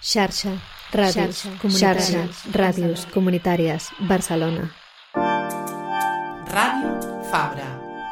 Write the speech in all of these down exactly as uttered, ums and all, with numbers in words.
Xarxa, ràdios, comunitàries, ràdios comunitàries, Barcelona. Ràdio Fabra.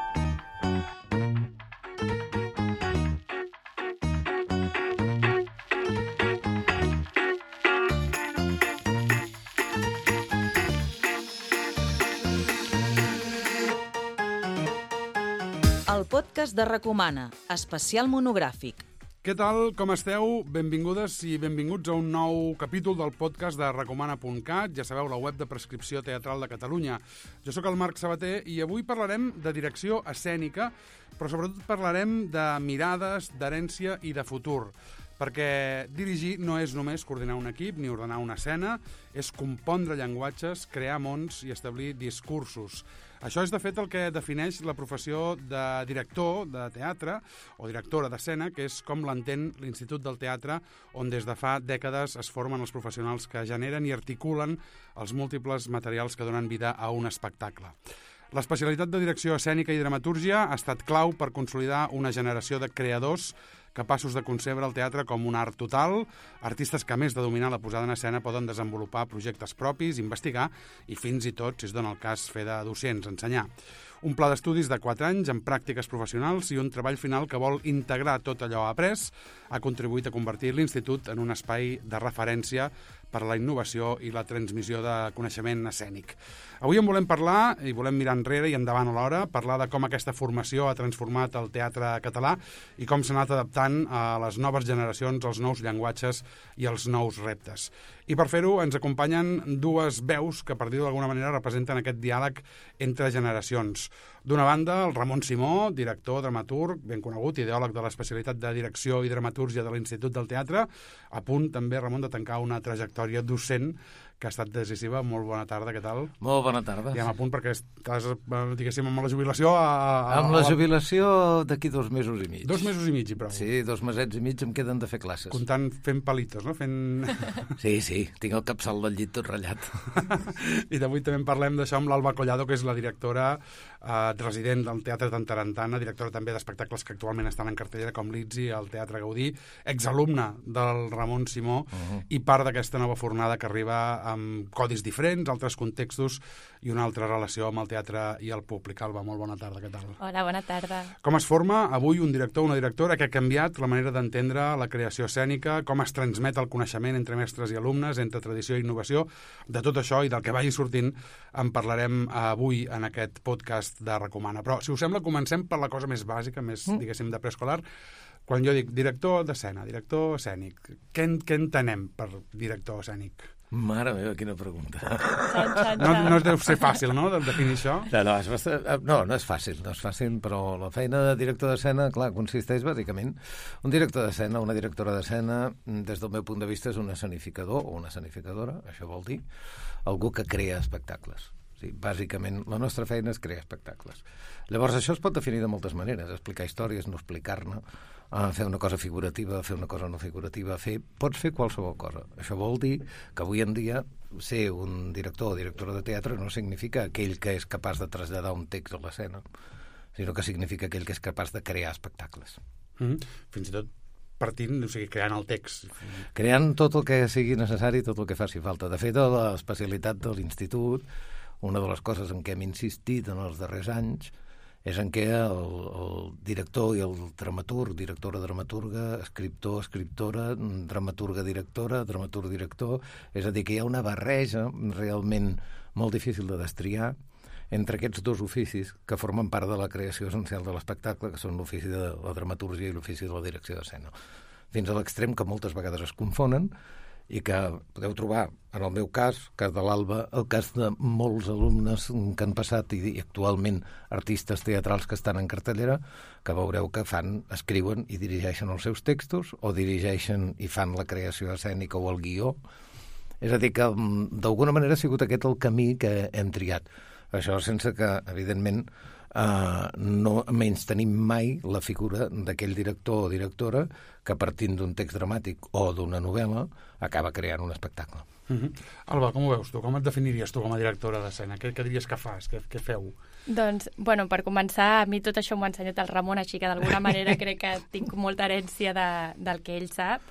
El podcast de Recomana, especial monogràfic. Què tal, com esteu? Benvingudes i benvinguts a un nou capítol del podcast de recomana punt cat, ja sabeu, la web de prescripció teatral de Catalunya. Jo sóc el Marc Sabater i avui parlarem de direcció escènica, però sobretot parlarem de mirades, d'herència i de futur. Perquè dirigir no és només coordinar un equip ni ordenar una escena, és compondre llenguatges, crear mons i establir discursos. Això és, de fet, el que defineix la professió de director de teatre o directora d'escena, que és com l'entén l'Institut del Teatre, on des de fa dècades es formen els professionals que generen i articulen els múltiples materials que donen vida a un espectacle. L'especialitat de direcció escènica i dramatúrgia ha estat clau per consolidar una generació de creadors capaços de concebre el teatre com un art total, artistes que, a més de dominar la posada en escena, poden desenvolupar projectes propis, investigar i fins i tot, si es dona el cas, fer de docents, ensenyar. Un pla d'estudis de quatre anys amb pràctiques professionals i un treball final que vol integrar tot allò après ha contribuït a convertir l'Institut en un espai de referència per a la innovació i la transmissió de coneixement escènic. Avui en volem parlar, i volem mirar enrere i endavant alhora, parlar de com aquesta formació ha transformat el teatre català i com s'ha anat adaptant a les noves generacions, als nous llenguatges i als nous reptes. I per fer-ho ens acompanyen dues veus que, per dir-ho d'alguna manera, representen aquest diàleg entre generacions. D'una banda, el Ramon Simó, director, dramaturg, ben conegut, ideòleg de l'especialitat de direcció i dramatúrgia de l'Institut del Teatre, a punt també, Ramon, de tancar una trajectòria docent que ha estat decisiva. Molt bona tarda, què tal? Molt bona tarda. I a punt perquè estàs, diguéssim, amb la jubilació... A, a, amb la jubilació d'aquí dos mesos i mig. Dos mesos i mig, i prou. Sí, dos mesets i mig em queden de fer classes. Comptant fent palitos, no? Fent... Sí, sí, tinc el capçal del llit tot ratllat. I d'avui també en parlem d'això amb l'Alba Collado, que és la directora eh, resident del Teatre Tantarantana, directora també d'espectacles que actualment estan en cartellera com l'Itzi, el Teatre Gaudí, exalumna del Ramon Simó, uh-huh. i part d'aquesta nova fornada que arriba amb codis diferents, altres contextos i una altra relació amb el teatre i el públic. Alba, molt bona tarda, què tal? Hola, bona tarda. Com es forma avui un director o una directora que ha canviat la manera d'entendre la creació escènica, com es transmet el coneixement entre mestres i alumnes, entre tradició i innovació? De tot això i del que vagi sortint en parlarem avui en aquest podcast de Recomana. Però, si us sembla, comencem per la cosa més bàsica, més, mm. diguéssim, de preescolar. Quan jo dic director d'escena, director escènic, què, en, què entenem per director escènic? Mare meva, quina pregunta. Xan, xan, no, no deu ser fàcil, no?, de definir això? No, no, és bastant, no, no és fàcil, no és fàcil, però la feina de director d'escena, clar, consisteix bàsicament... Un director d'escena, una directora d'escena, des del meu punt de vista, és un escenificador o una escenificadora, això vol dir, algú que crea espectacles. Sí, bàsicament, la nostra feina és crear espectacles. Llavors, això es pot definir de moltes maneres, explicar històries, no explicar-ne, uh, fer una cosa figurativa, fer una cosa no figurativa, fer... pots fer qualsevol cosa. Això vol dir que avui en dia ser un director o directora de teatre no significa aquell que és capaç de traslladar un text a l'escena, sinó que significa aquell que és capaç de crear espectacles. Mm-hmm. Fins i tot partint, o sigui, creant el text. Creant tot el que sigui necessari, tot el que faci falta. De fet, a l'especialitat de l'Institut, una de les coses en què hem insistit en els darrers anys és en què el, el director i el dramaturg, directora, dramaturga, escriptor, escriptora, dramaturga, directora, dramaturg, director, és a dir, que hi ha una barreja realment molt difícil de destriar entre aquests dos oficis que formen part de la creació essencial de l'espectacle, que són l'ofici de la dramaturgia i l'ofici de la direcció d'escena. Fins a l'extrem que moltes vegades es confonen i que podeu trobar, en el meu cas, el cas de l'Alba, el cas de molts alumnes que han passat i, i actualment artistes teatrals que estan en cartellera, que veureu que fan, escriuen i dirigeixen els seus textos o dirigeixen i fan la creació escènica o el guió. És a dir, que d'alguna manera ha sigut aquest el camí que hem triat. Això sense que, evidentment, Uh, no menys tenim mai la figura d'aquell director o directora que partint d'un text dramàtic o d'una novel·la acaba creant un espectacle. Uh-huh. Alba, com ho veus tu? Com et definiries tu com a directora d'escena? Què, què diries que fas? Què, què feu? Doncs, bueno, per començar, a mi tot això m'ho ha ensenyat el Ramon, així que d'alguna manera crec que tinc molta herència de, del que ell sap.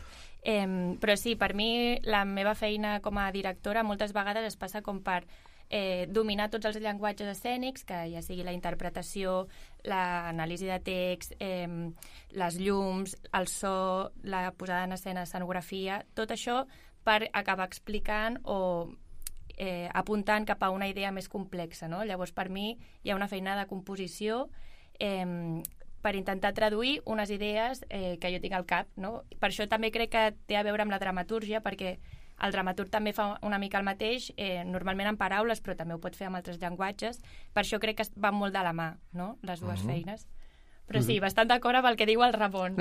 Eh, però sí, per mi la meva feina com a directora moltes vegades es passa com per eh, dominar tots els llenguatges escènics, que ja sigui la interpretació, l'anàlisi de text, eh, les llums, el so, la posada en escena, escenografia, tot això per acabar explicant o eh, apuntant cap a una idea més complexa, no? Llavors, per mi, hi ha una feina de composició eh, per intentar traduir unes idees eh, que jo tinc al cap, no? Per això també crec que té a veure amb la dramatúrgia, perquè el dramaturg també fa una mica el mateix, eh, normalment en paraules, però també ho pot fer amb altres llenguatges. Per això crec que van molt de la mà, no?, les dues uh-huh. feines. Però sí, bastant d'acord amb el que diu el Ramon.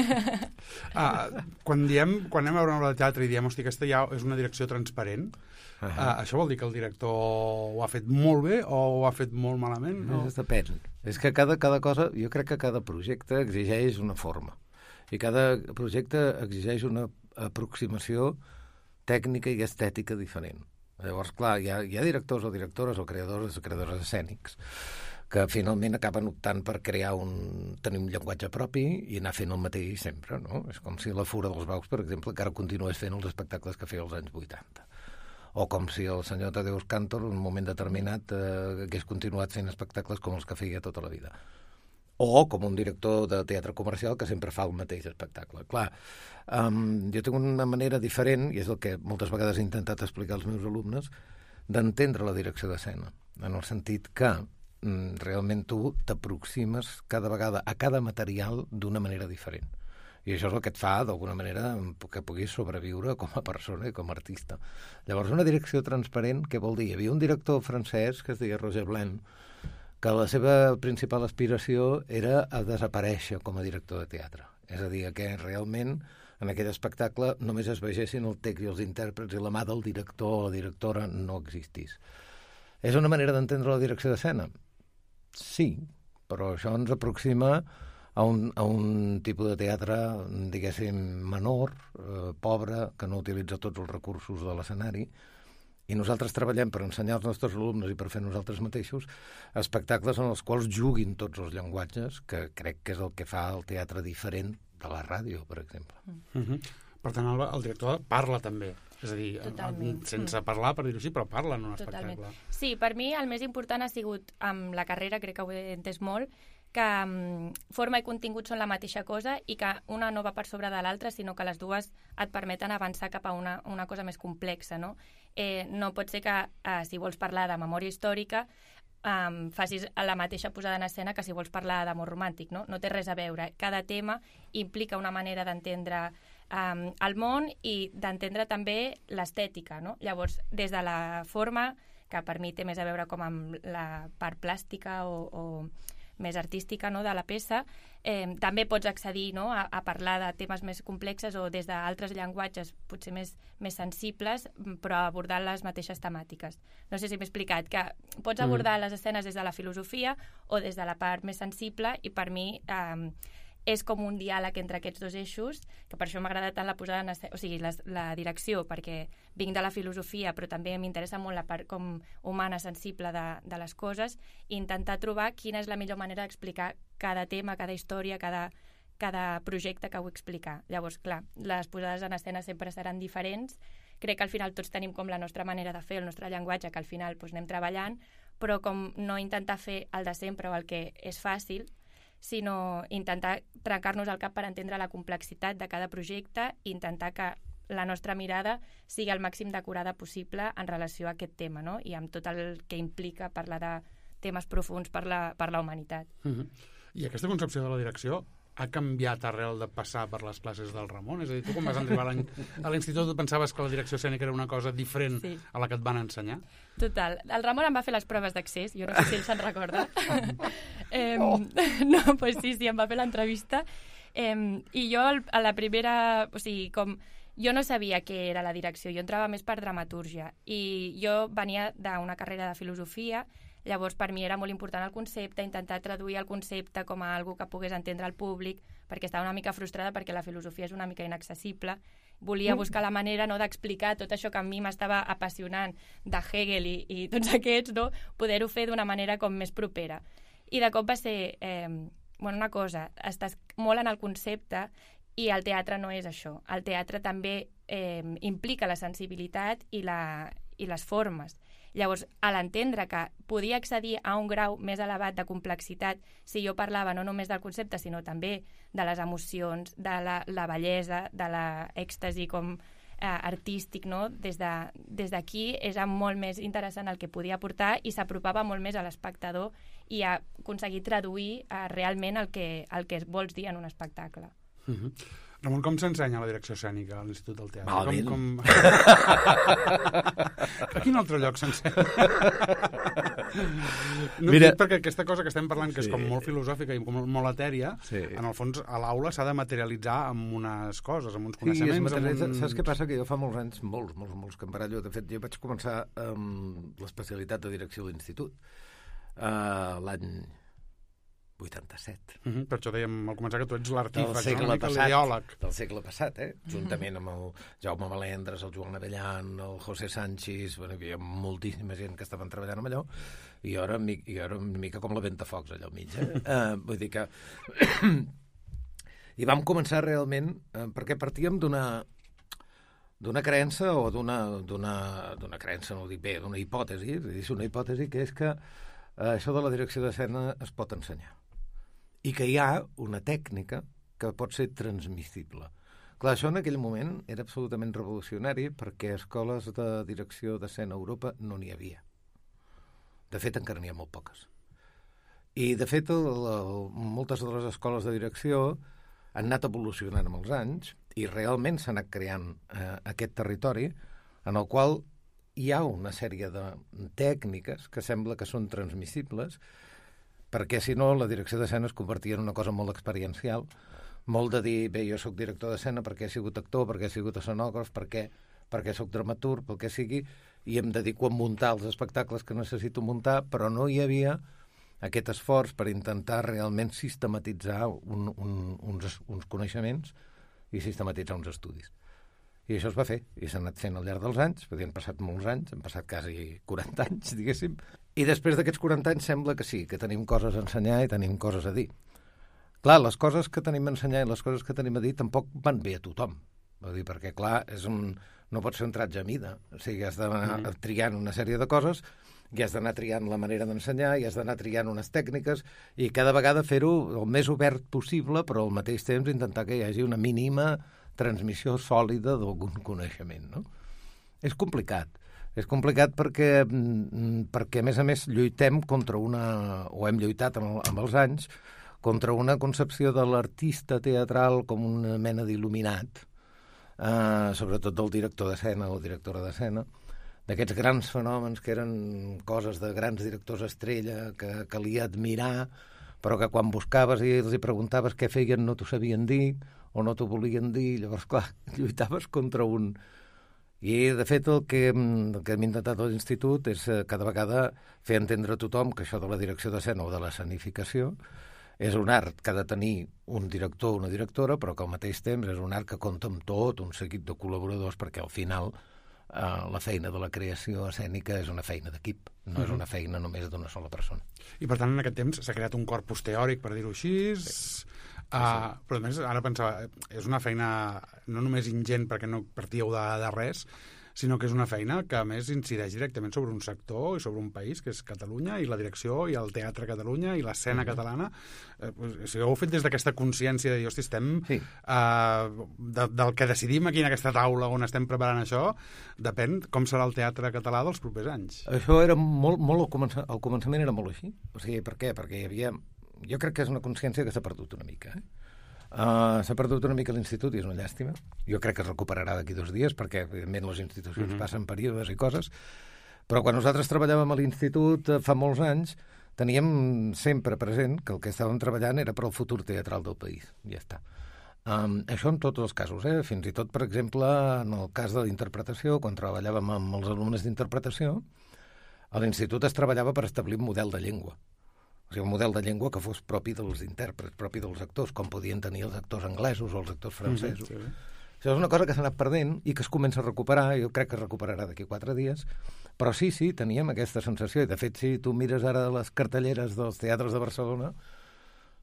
ah, quan diem, quan anem a veure una obra de teatre i diem, hosti, aquesta ja és una direcció transparent, uh-huh. ah, això vol dir que el director ho ha fet molt bé o ho ha fet molt malament? No? És depèn. És que cada, cada cosa, jo crec que cada projecte exigeix una forma. I cada projecte exigeix una aproximació tècnica i estètica diferent. Llavors, clar, hi ha, hi ha directors o directores o creadors o creadores escènics que finalment acaben optant per crear un, tenir un llenguatge propi i anar fent el mateix sempre, no? És com si la Fura dels Baus, per exemple, encara continués fent els espectacles que feia als anys vuitanta. O com si el senyor Tadeusz Kantor, en un moment determinat, eh, hagués continuat fent espectacles com els que feia tota la vida. O com un director de teatre comercial que sempre fa el mateix espectacle. Clar, um, jo tinc una manera diferent, i és el que moltes vegades he intentat explicar als meus alumnes, d'entendre la direcció d'escena, en el sentit que mm, realment tu t'aproximes cada vegada a cada material d'una manera diferent. I això és el que et fa, d'alguna manera, que puguis sobreviure com a persona i com a artista. Llavors, una direcció transparent, què vol dir? Hi havia un director francès que es deia Roger Blanc, que la seva principal aspiració era a desaparèixer com a director de teatre. És a dir, que realment en aquell espectacle només es vegessin el text i els intèrprets i la mà del director o la directora no existís. És una manera d'entendre la direcció d'escena? Sí, però això ens aproxima a un, a un tipus de teatre, diguéssim, menor, eh, pobre, que no utilitza tots els recursos de l'escenari. I nosaltres treballem per ensenyar als nostres alumnes i per fer nosaltres mateixos espectacles en els quals juguin tots els llenguatges, que crec que és el que fa el teatre diferent de la ràdio, per exemple. Uh-huh. Per tant, el, el director parla també. És a dir, Totalment. sense parlar, per dir-ho així, però parla en un Totalment. espectacle. Sí, per mi el més important ha sigut amb la carrera, crec que ho he entès molt, que um, forma i contingut són la mateixa cosa i que una no va per sobre de l'altra, sinó que les dues et permeten avançar cap a una, una cosa més complexa, no? Eh, no pot ser que, eh, si vols parlar de memòria històrica, um, facis la mateixa posada en escena que si vols parlar d'amor romàntic, no? No té res a veure. Cada tema implica una manera d'entendre um, el món i d'entendre també l'estètica, no? Llavors, des de la forma, que per mi té més a veure com amb la part plàstica o... o més artística, no?, de la peça, eh, també pots accedir, no?, a, a parlar de temes més complexes o des d'altres llenguatges potser més, més sensibles, però abordant les mateixes temàtiques. No sé si m'he explicat, que pots abordar mm. les escenes des de la filosofia o des de la part més sensible i per mi eh, és com un diàleg entre aquests dos eixos, que per això m'agrada tant la posada en escena, o sigui, la, la direcció, perquè vinc de la filosofia, però també m'interessa molt la part com humana, sensible de, de les coses, i intentar trobar quina és la millor manera d'explicar cada tema, cada història, cada, cada projecte que vull explicar. Llavors, clar, les posades en escena sempre seran diferents. Crec que al final tots tenim com la nostra manera de fer, el nostre llenguatge, que al final doncs, anem treballant, però com no intentar fer el de sempre o el que és fàcil, sinó intentar trencar-nos el cap per entendre la complexitat de cada projecte i intentar que la nostra mirada sigui el màxim d'acurada possible en relació a aquest tema, no? I amb tot el que implica parlar de temes profuns per la, per la humanitat. Uh-huh. I aquesta concepció de la direcció ha canviat arrel de passar per les classes del Ramon? És a dir, tu quan vas arribar a l'institut pensaves que la direcció escènica era una cosa diferent sí. a la que et van ensenyar? Total. El Ramon em va fer les proves d'accés, jo no sé si ell se'n recorda. eh, oh. No, doncs pues sí, sí, em va fer l'entrevista. Eh, I jo, a la primera... O sigui, com... Jo no sabia què era la direcció, jo entrava més per dramatúrgia. I jo venia d'una carrera de filosofia. Llavors, per mi era molt important el concepte, intentar traduir el concepte com a algo que pogués entendre el públic, perquè estava una mica frustrada perquè la filosofia és una mica inaccessible. Volia buscar la manera, no, d'explicar tot això que a mi m'estava apassionant de Hegel i, i tots aquests, no, poder-ho fer d'una manera com més propera. I de cop va ser, eh, bueno, una cosa, estàs molt en el concepte I el teatre no és això. El teatre també eh, implica la sensibilitat i, la, i les formes. Llavors, a l'entendre que podia accedir a un grau més elevat de complexitat si jo parlava no només del concepte, sinó també de les emocions, de la, la bellesa, de l'èxtasi com eh, artístic, no? Des de, des d'aquí era molt més interessant el que podia aportar i s'apropava molt més a l'espectador i a aconseguir traduir eh, realment el que, el que vols dir en un espectacle. Uh-huh. Ramon, com s'ensenya la direcció escènica a l'Institut del Teatre? Malament. Com, com... A quin altre lloc s'ensenya? No, Mira... perquè aquesta cosa que estem parlant, que sí. és com molt filosòfica i com molt etèria, sí. en el fons a l'aula s'ha de materialitzar amb unes coses, amb uns coneixements... Sí, amb un... Saps què passa? Que jo fa molts anys, molts, molts, molts que em barallo. De fet, jo vaig començar amb l'especialitat de direcció de l'Institut uh, l'any vuitanta-set. Uh-huh. Per això dèiem al començar que tu ets l'artífex, no? l'ideòleg. Del segle passat, eh? Juntament amb el Jaume Valendres, el Joan Avellan, el José Sánchez, bueno, hi havia moltíssima gent que estaven treballant amb allò, i jo era, jo era una mica com la Ventafocs allò al mig, eh? uh, vull dir que... I vam començar realment, eh, perquè partíem d'una d'una creença o d'una d'una creença, no ho dic bé, d'una hipòtesi, és una hipòtesi que és que eh, això de la direcció d'escena es pot ensenyar. I que hi ha una tècnica que pot ser transmissible. Clar, això en aquell moment era absolutament revolucionari perquè escoles de direcció d'escena a Europa no n'hi havia. De fet, encara n'hi ha molt poques. I, de fet, el, el, moltes de les escoles de direcció han anat evolucionant amb els anys i realment s'ha anat creant eh, aquest territori en el qual hi ha una sèrie de tècniques que sembla que són transmissibles, perquè si no la direcció d'escena es convertia en una cosa molt experiencial, molt de dir, bé, jo sóc director d'escena perquè he sigut actor, perquè he sigut escenògraf, perquè, perquè sóc dramaturg, pel que sigui, i em dedico a muntar els espectacles que necessito muntar, però no hi havia aquest esforç per intentar realment sistematitzar un, un, uns, uns coneixements i sistematitzar uns estudis. I això es va fer, i s'ha anat fent al llarg dels anys, perquè han passat molts anys, han passat quasi quaranta anys, diguéssim, i després d'aquests quaranta anys sembla que sí, que tenim coses a ensenyar i tenim coses a dir. Clar, les coses que tenim a ensenyar i les coses que tenim a dir tampoc van bé a tothom, vull dir, perquè, clar, és un, no pot ser un tratge a mida, o sigui, has d'anar mm. triant una sèrie de coses, i has d'anar triant la manera d'ensenyar, i has d'anar triant unes tècniques, i cada vegada fer-ho el més obert possible, però al mateix temps intentar que hi hagi una mínima transmissió sòlida d'algun coneixement, no? És complicat. És complicat perquè, perquè, a més a més, lluitem contra una, o hem lluitat amb, amb els anys, contra una concepció de l'artista teatral com una mena d'il·luminat, eh, sobretot del director d'escena o directora d'escena, d'aquests grans fenòmens que eren coses de grans directors estrella que calia admirar, però que quan buscaves i els hi preguntaves què feien no t'ho sabien dir, o no t'ho volien dir, llavors, clar, lluitaves contra un... I, de fet, el que, el que hem intentat a l'Institut és cada vegada fer entendre a tothom que això de la direcció d'escena o de l'escenificació és un art que ha de tenir un director o una directora, però que al mateix temps és un art que compta amb tot un seguit de col·laboradors, perquè al final eh, la feina de la creació escènica és una feina d'equip, no uh-huh. és una feina només d'una sola persona. I, per tant, en aquest temps s'ha creat un corpus teòric, per dir-ho així... Sí. Uh, però a més ara pensava, és una feina no només ingent perquè no partíeu de, de res, sinó que és una feina que a més incideix directament sobre un sector i sobre un país que és Catalunya, i la direcció i el teatre a Catalunya i l'escena uh-huh. catalana. eh, si ho heu fet des d'aquesta consciència de dir, hosti, estem sí. uh, de, del que decidim aquí en aquesta taula on estem preparant això, depèn com serà el teatre català dels propers anys. Això era molt, molt al, comença, al començament era molt així. O sigui, per què? Perquè hi havia... Jo crec que és una consciència que s'ha perdut una mica. Eh? Uh, s'ha perdut una mica l'Institut i és una llàstima. Jo crec que es recuperarà d'aquí dos dies perquè, evidentment, les institucions uh-huh. passen períodes i coses. Però quan nosaltres treballàvem a l'Institut uh, fa molts anys, teníem sempre present que el que estàvem treballant era per al futur teatral del país. Ja està. Um, això en tots els casos, eh? Fins i tot, per exemple, en el cas de la interpretació, quan treballàvem amb els alumnes d'interpretació, a l'Institut es treballava per establir un model de llengua. O sigui, un model de llengua que fos propi dels intèrprets, propi dels actors, com podien tenir els actors anglesos o els actors francesos. Mm-hmm, sí. Això és una cosa que s'ha anat perdent i que es comença a recuperar, jo crec que es recuperarà d'aquí quatre dies, però sí, sí, teníem aquesta sensació, i de fet, si tu mires ara les cartelleres dels teatres de Barcelona,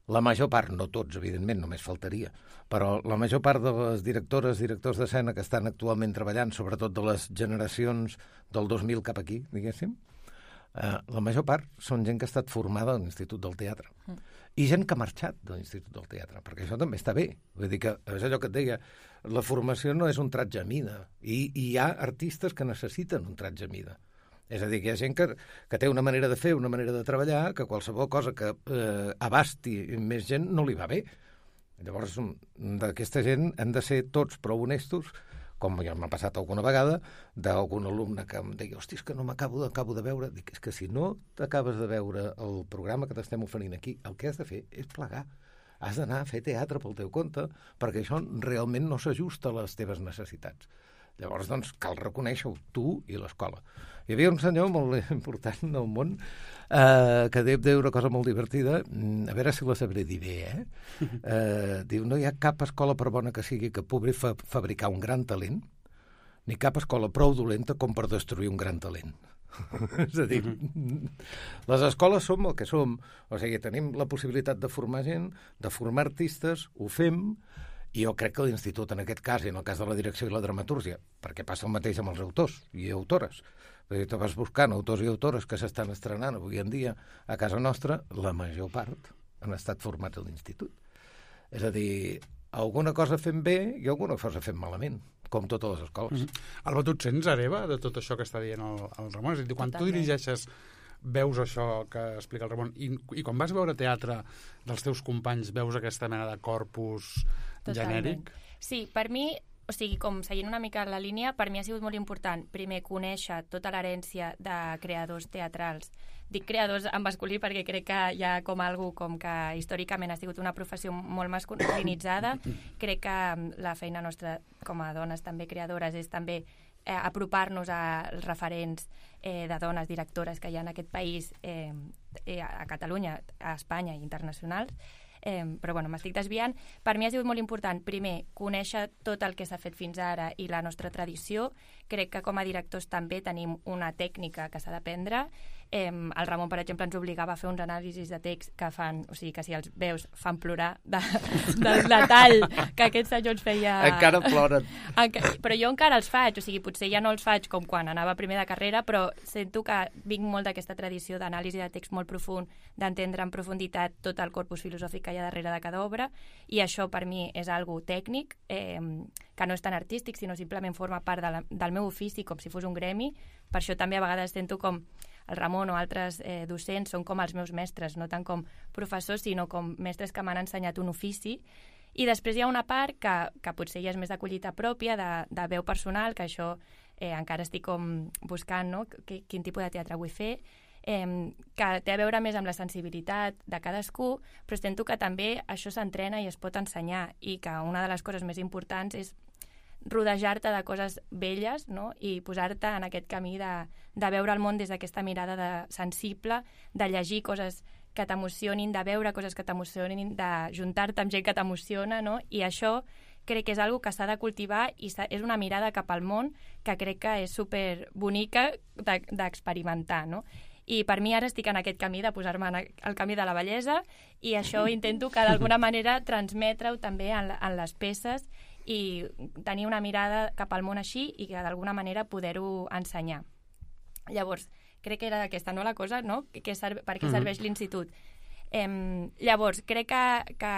la major part, no tots, evidentment, només faltaria, però la major part de les directores, directors d'escena que estan actualment treballant, sobretot de les generacions del dos mil cap aquí, diguéssim, eh, la major part són gent que ha estat formada a l'Institut del Teatre. Mm. I gent que ha marxat de l'Institut del Teatre, perquè això també està bé. Vull dir que, és allò que et deia, la formació no és un tratge a mida, i, i hi ha artistes que necessiten un tratge a mida. És a dir, que hi ha gent que, que té una manera de fer, una manera de treballar, que qualsevol cosa que eh, abasti més gent no li va bé. Llavors, d'aquesta gent hem de ser tots prou honestos, com ja m'ha passat alguna vegada, d'algun alumne que em deia, hosti, és que no m'acabo acabo de veure. Dic, és que si no t'acabes de veure el programa que t'estem oferint aquí, el que has de fer és plegar. Has d'anar a fer teatre pel teu compte, perquè això realment no s'ajusta a les teves necessitats. Llavors, doncs, cal reconèixer-ho, tu i l'escola. Hi havia un senyor molt important al món eh, que deia una cosa molt divertida, a veure si la sabré dir bé, eh? eh diu, no hi ha cap escola, per bona que sigui, que pugui fa fabricar un gran talent, ni cap escola prou dolenta com per destruir un gran talent. És a dir, les escoles som el que som, o sigui, tenim la possibilitat de formar gent, de formar artistes, ho fem, i jo crec que l'Institut, en aquest cas, i en el cas de la direcció i la dramatúrgia, perquè passa el mateix amb els autors i autores. Vull dir, te vas buscant autors i autores que s'estan estrenant avui en dia a casa nostra, la major part han estat formats a l'Institut. És a dir, alguna cosa fem bé i alguna cosa fem malament, com totes les escoles. Mm-hmm. Alba, tu et sents hereva de tot això que està dient el, el Ramon? És a dir, quan Totalment. Tu dirigeixes, veus això que explica el Ramon, i, i quan vas veure teatre dels teus companys, veus aquesta mena de corpus Totalment. Genèric? Sí, per mi, o sigui, com seguint una mica la línia, per mi ha sigut molt important, primer, conèixer tota l'herència de creadors teatrals. Dic creadors en masculí perquè crec que hi ha com algú com que històricament ha sigut una professió molt masculinitzada. Crec que la feina nostra com a dones també creadores és també eh, apropar-nos als referents eh, de dones directores que hi ha en aquest país, eh, eh, a Catalunya, a Espanya i internacionals. Eh, però bueno, m'estic desviant. Per mi ha sigut molt important, primer, conèixer tot el que s'ha fet fins ara i la nostra tradició. Crec que com a directors també tenim una tècnica que s'ha d'aprendre. Eh, el Ramon, per exemple, ens obligava a fer uns anàlisis de text que fan, o sigui, que si els veus fan plorar de, del detall que aquest senyor ens feia... Encara ploren. Enca... Però jo encara els faig, o sigui, potser ja no els faig com quan anava primer de carrera, però sento que vinc molt d'aquesta tradició d'anàlisi de text molt profund, d'entendre en profunditat tot el corpus filosòfic que hi ha darrere de cada obra, i això per mi és algo tècnic, eh, que no és tan artístic, sinó simplement forma part de la, del meu ofici, com si fos un gremi. Per això també a vegades sento com el Ramon o altres eh, docents són com els meus mestres, no tant com professors, sinó com mestres que m'han ensenyat un ofici. I després hi ha una part que, que potser ja és més de collita pròpia, de, de veu personal, que això eh, encara estic com buscant, no? Qu quin tipus de teatre vull fer, eh, que té a veure més amb la sensibilitat de cadascú, però sento que també això s'entrena i es pot ensenyar, i que una de les coses més importants és rodejar-te de coses velles, no? I posar-te en aquest camí de, de veure el món des d'aquesta mirada de sensible, de llegir coses que t'emocionin, de veure coses que t'emocionin, de juntar-te amb gent que t'emociona, no? I això crec que és una cosa que s'ha de cultivar i és una mirada cap al món que crec que és super bonica d'experimentar, no? I per mi ara estic en aquest camí de posar-me al camí de la bellesa, i això intento que d'alguna manera transmetre-ho també en, en les peces i tenir una mirada cap al món així i que d'alguna manera poder-ho ensenyar. Llavors, crec que era aquesta, no, la cosa, no? Que serve, per què serveix l'institut. Eh, llavors, crec que, que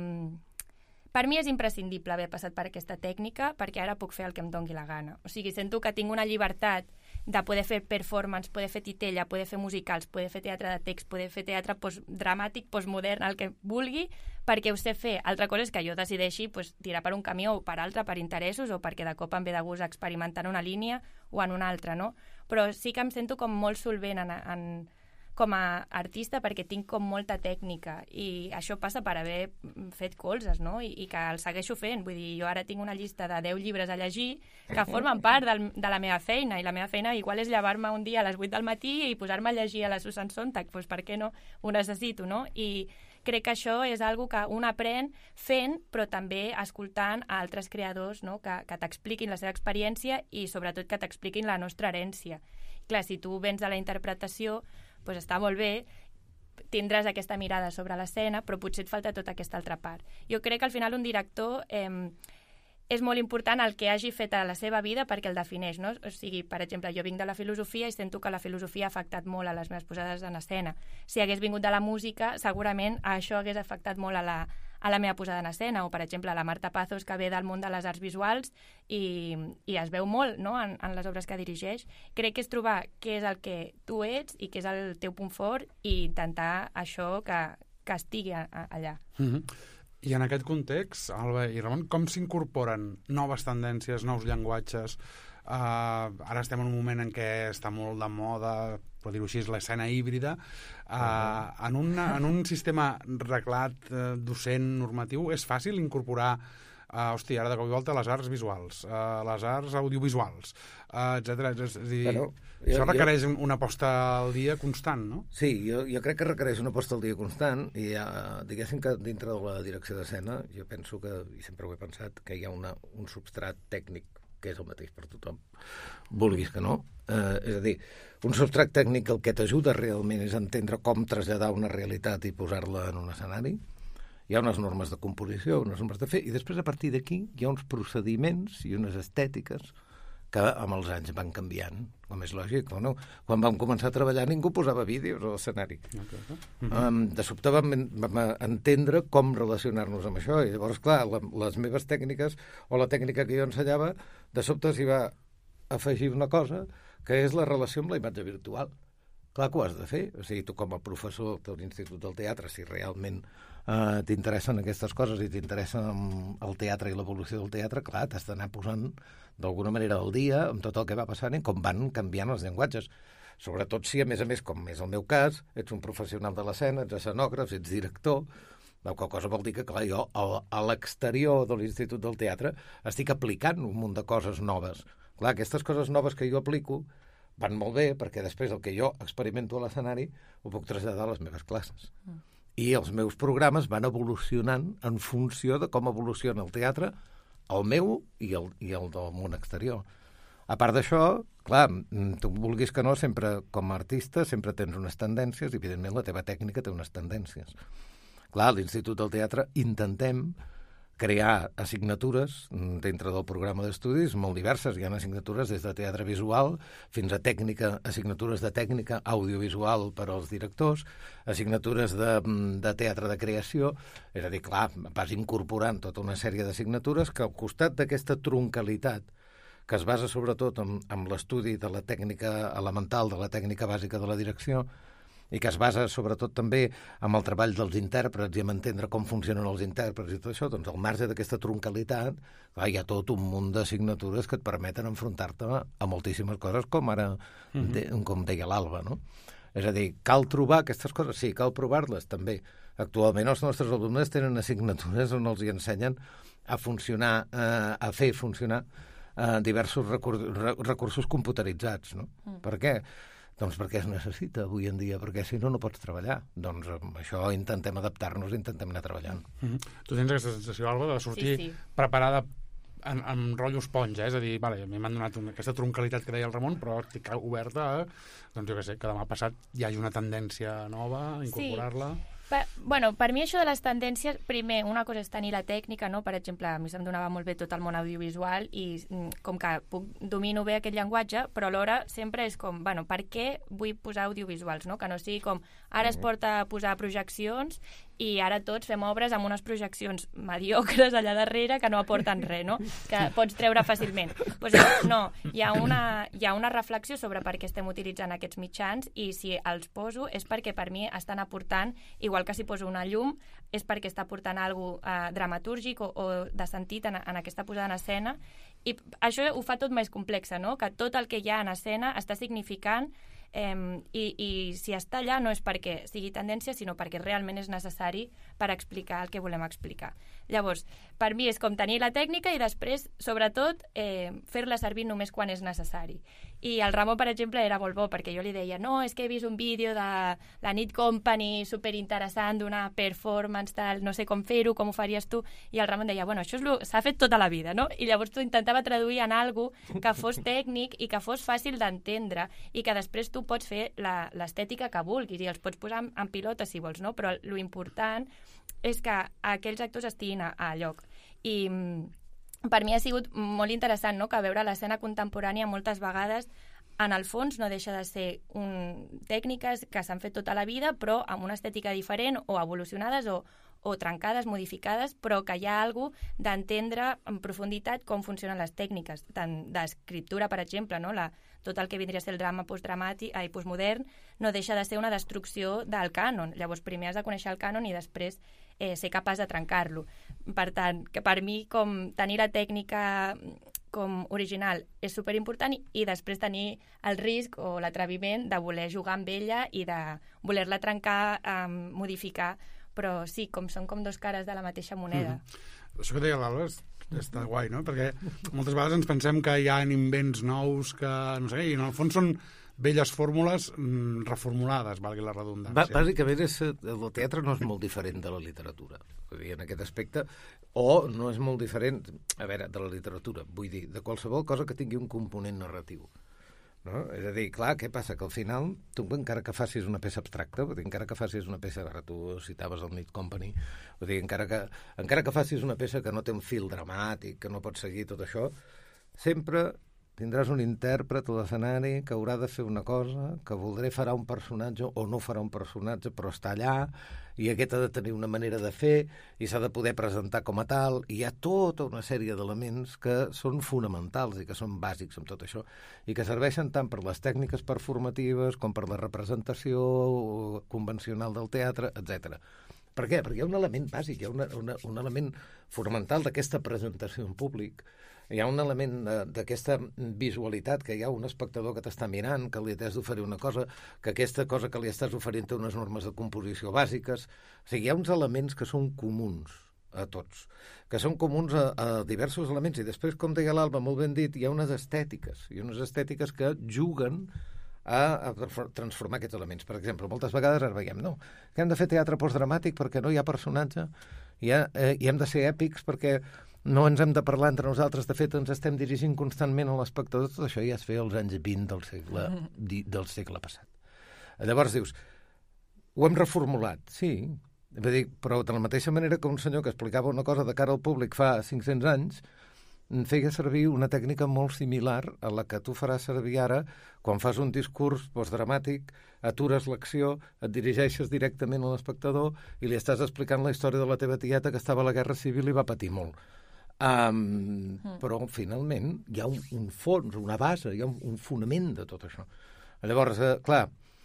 per mi és imprescindible haver passat per aquesta tècnica, perquè ara puc fer el que em doni la gana. O sigui, sento que tinc una llibertat de poder fer performance, poder fer titella, poder fer musicals, poder fer teatre de text, poder fer teatre post dramàtic, postmodern, el que vulgui, perquè ho sé fer. Altra cosa és que jo decideixi pues, tirar per un camí o per altre, per interessos, o perquè de cop em ve de gust experimentar en una línia o en una altra, no? Però sí que em sento com molt solvent en, en, com a artista, perquè tinc com molta tècnica, i això passa per haver fet colzes, no? I, i que el segueixo fent. Vull dir, jo ara tinc una llista de deu llibres a llegir que formen part del, de la meva feina, i la meva feina igual és llevar-me un dia a les vuit del matí i posar-me a llegir a la Susan Sontag, doncs per què no? Ho necessito, no? I crec que això és algo que un aprèn fent, però també escoltant a altres creadors, no? que, que t'expliquin la seva experiència i sobretot que t'expliquin la nostra herència. Clar, si tu vens de la interpretació, doncs està molt bé, tindràs aquesta mirada sobre l'escena, però potser et falta tota aquesta altra part. Jo crec que al final un director eh, és molt important el que hagi fet a la seva vida perquè el defineix, no? O sigui, per exemple, jo vinc de la filosofia i sento que la filosofia ha afectat molt a les meves posades en escena. Si hagués vingut de la música, segurament això hagués afectat molt a la, a la meva posada en escena, o per exemple la Marta Pazos, que ve del món de les arts visuals i, i es veu molt, no?, en, en les obres que dirigeix. Crec que és trobar què és el que tu ets i què és el teu punt fort i intentar això que, que estigui a, a, allà. Mm-hmm. I en aquest context, Alba i Ramon, com s'incorporen noves tendències, nous llenguatges? Uh, ara estem en un moment en què està molt de moda, per dir-ho així, l'escena híbrida. Uh, en, un, en un sistema reglat, uh, docent, normatiu, és fàcil incorporar Uh, hòstia, ara de cop i volta les arts visuals, uh, les arts audiovisuals, uh, etcètera. És a dir, bueno, jo, això requereix jo... una posta al dia constant, no? Sí, jo, jo crec que requereix una posta al dia constant i ja, diguéssim que dintre de la direcció d'escena jo penso que, i sempre ho he pensat, que hi ha una, un substrat tècnic que és el mateix per tothom, vulguis que no. Eh, és a dir, un substrat tècnic el que t'ajuda realment és entendre com traslladar una realitat i posar-la en un escenari. Hi ha unes normes de composició, unes normes de fer, i després a partir d'aquí hi ha uns procediments i unes estètiques que amb els anys van canviant, com és lògic, o no? Quan vam començar a treballar ningú posava vídeos a l'escenari. Okay. Mm-hmm. um, de sobte vam, vam entendre com relacionar-nos amb això, i llavors, clar, la, les meves tècniques, o la tècnica que jo ensenyava, de sobte s'hi va afegir una cosa, que és la relació amb la imatge virtual. Clar que ho has de fer. O sigui, tu com a professor de l'Institut del Teatre, si realment eh, t'interessen aquestes coses i t'interessa el teatre i l'evolució del teatre, clar, t'has d'anar posant d'alguna manera al dia amb tot el que va passant i com van canviant els llenguatges. Sobretot si, a més a més, com és el meu cas, ets un professional de l'escena, ets escenògraf, ets director, la qual cosa vol dir que, clar, jo a l'exterior de l'Institut del Teatre estic aplicant un munt de coses noves. Clar, aquestes coses noves que jo aplico van molt bé, perquè després el que jo experimento a l'escenari ho puc traslladar a les meves classes. Mm. I els meus programes van evolucionant en funció de com evoluciona el teatre, el meu i el, i el del món exterior. A part d'això, clar, tu vulguis que no, sempre com a artista sempre tens unes tendències i, evidentment, la teva tècnica té unes tendències. Clar, a l'Institut del Teatre intentem crear assignatures dintre del programa d'estudis molt diverses. Hi ha assignatures des de teatre visual fins a tècnica, assignatures de tècnica audiovisual per als directors, assignatures de, de teatre de creació. És a dir, clar, vas incorporant tota una sèrie d'assignatures que al costat d'aquesta troncalitat que es basa sobretot en, en l'estudi de la tècnica elemental, de la tècnica bàsica de la direcció, i que es basa sobretot també en el treball dels intèrprets i en entendre com funcionen els intèrprets i tot això, doncs al marge d'aquesta troncalitat, clar, hi ha tot un munt d'assignatures que et permeten enfrontar-te a moltíssimes coses, com ara mm-hmm. de, com deia l'Alba, no? És a dir, cal trobar aquestes coses? Sí, cal provar-les també. Actualment els nostres alumnes tenen assignatures on els hi ensenyen a funcionar, eh, a fer funcionar eh, diversos recur recursos computeritzats, no? Mm. Per què? Doncs perquè es necessita avui en dia, perquè si no, no pots treballar. Doncs amb això intentem adaptar-nos i intentem anar treballant. Mm-hmm. Tu tens aquesta sensació, Alba, de sortir sí, sí. preparada en, en rotllo esponja, eh? És a dir, vale, a mi m'han donat una, aquesta troncalitat que deia el Ramon, però estic oberta a, doncs jo què sé, que demà passat hi hagi una tendència nova, a incorporar-la. Sí. Per, bueno, per mi això de les tendències, primer, una cosa és tenir la tècnica, no? Per exemple, a mi se'm donava molt bé tot el món audiovisual i com que puc, domino bé aquest llenguatge, però alhora sempre és com, bueno, per què vull posar audiovisuals, no? Que no sigui com, ara es porta a posar projeccions i ara tots fem obres amb unes projeccions mediocres allà darrere que no aporten res, no? Que pots treure fàcilment. Pues no, hi ha, una, hi ha una reflexió sobre per què estem utilitzant aquests mitjans i si els poso és perquè per mi estan aportant, igual que si poso una llum, és perquè està aportant alguna cosa eh, dramatúrgic o, o de sentit en, en aquesta posada en escena. I això ho fa tot més complex, no? Que tot el que hi ha en escena està significant Eh, i, i si està allà no és perquè sigui tendència, sinó perquè realment és necessari per explicar el que volem explicar. Llavors, per mi és com tenir la tècnica i després, sobretot, eh, fer-la servir només quan és necessari. I el Ramon, per exemple, era molt bo, perquè jo li deia, no, és que he vist un vídeo de la Nit Company superinteressant, d'una performance, tal, no sé com fer-ho, com ho faries tu, i el Ramon deia, bueno, això s'ha fet tota la vida, no? I llavors tu intentava traduir en algo que fos tècnic i que fos fàcil d'entendre i que després tu pots fer la- l'estètica que vulguis i els pots posar en, en pilota si vols, no? Però lo important és que aquells actors estiguin a, a lloc. I mm, per mi ha sigut molt interessant, no?, que veure l'escena contemporània moltes vegades en el fons no deixa de ser un... tècniques que s'han fet tota la vida però amb una estètica diferent o evolucionades o, o trencades, modificades, però que hi ha alguna cosa d'entendre en profunditat com funcionen les tècniques, tant d'escriptura, per exemple, no? La, tot el que vindria a ser el drama postdramàtic, ai, postmodern, no deixa de ser una destrucció del cànon. Llavors, primer has de conèixer el cànon i després eh, ser capaç de trencar-lo. Per tant, que per mi, com tenir la tècnica com original és superimportant i, i després tenir el risc o l'atreviment de voler jugar amb ella i de voler-la trencar, eh, modificar, però sí, com són com dos cares de la mateixa moneda. Mm-hmm. Això que deia l'Alba està guai, no? Perquè moltes vegades ens pensem que hi ha invents nous que, no sé, i en el fons són velles fórmules mm, reformulades, valgui la redundància. Ba bàsicament, és, el teatre no és molt diferent de la literatura, vull dir, en aquest aspecte, o no és molt diferent, a veure, de la literatura, vull dir, de qualsevol cosa que tingui un component narratiu. No? És a dir, clar, què passa? Que al final, tu encara que facis una peça abstracta, vull dir, encara que facis una peça, ara tu citaves el Mid Company, vull dir, encara que, encara que facis una peça que no té un fil dramàtic, que no pot seguir tot això, sempre tindràs un intèrpret a l'escenari que haurà de fer una cosa, que voldré farà un personatge o no farà un personatge, però està allà, i aquest ha de tenir una manera de fer, i s'ha de poder presentar com a tal, i hi ha tota una sèrie d'elements que són fonamentals i que són bàsics amb tot això, i que serveixen tant per les tècniques performatives com per la representació convencional del teatre, etcètera. Per què? Perquè hi ha un element bàsic, hi ha una, una, un element fonamental d'aquesta presentació en públic. Hi ha un element d'aquesta visualitat, que hi ha un espectador que t'està mirant, que li has d'oferir una cosa, que aquesta cosa que li estàs oferint té unes normes de composició bàsiques. O sigui, hi ha uns elements que són comuns a tots, que són comuns a, a diversos elements. I després, com deia l'Alba, molt ben dit, hi ha unes estètiques, i unes estètiques que juguen a, a transformar aquests elements. Per exemple, moltes vegades ara veiem, no, que hem de fer teatre postdramàtic perquè no hi ha personatge, i, ha, eh, i hem de ser èpics perquè no ens hem de parlar entre nosaltres, de fet ens estem dirigint constantment a l'espectador. Tot això ja es feia als anys vint del segle, del segle passat. Llavors dius, ho hem reformulat, sí, vull dir, però de la mateixa manera que un senyor que explicava una cosa de cara al públic fa cinc-cents anys feia servir una tècnica molt similar a la que tu faràs servir ara quan fas un discurs postdramàtic, atures l'acció, et dirigeixes directament a l'espectador i li estàs explicant la història de la teva tieta que estava a la Guerra Civil i va patir molt. Um, mm. Però finalment hi ha un, un fons, una base, hi ha un, un fonament de tot això. Llavors, eh, clar,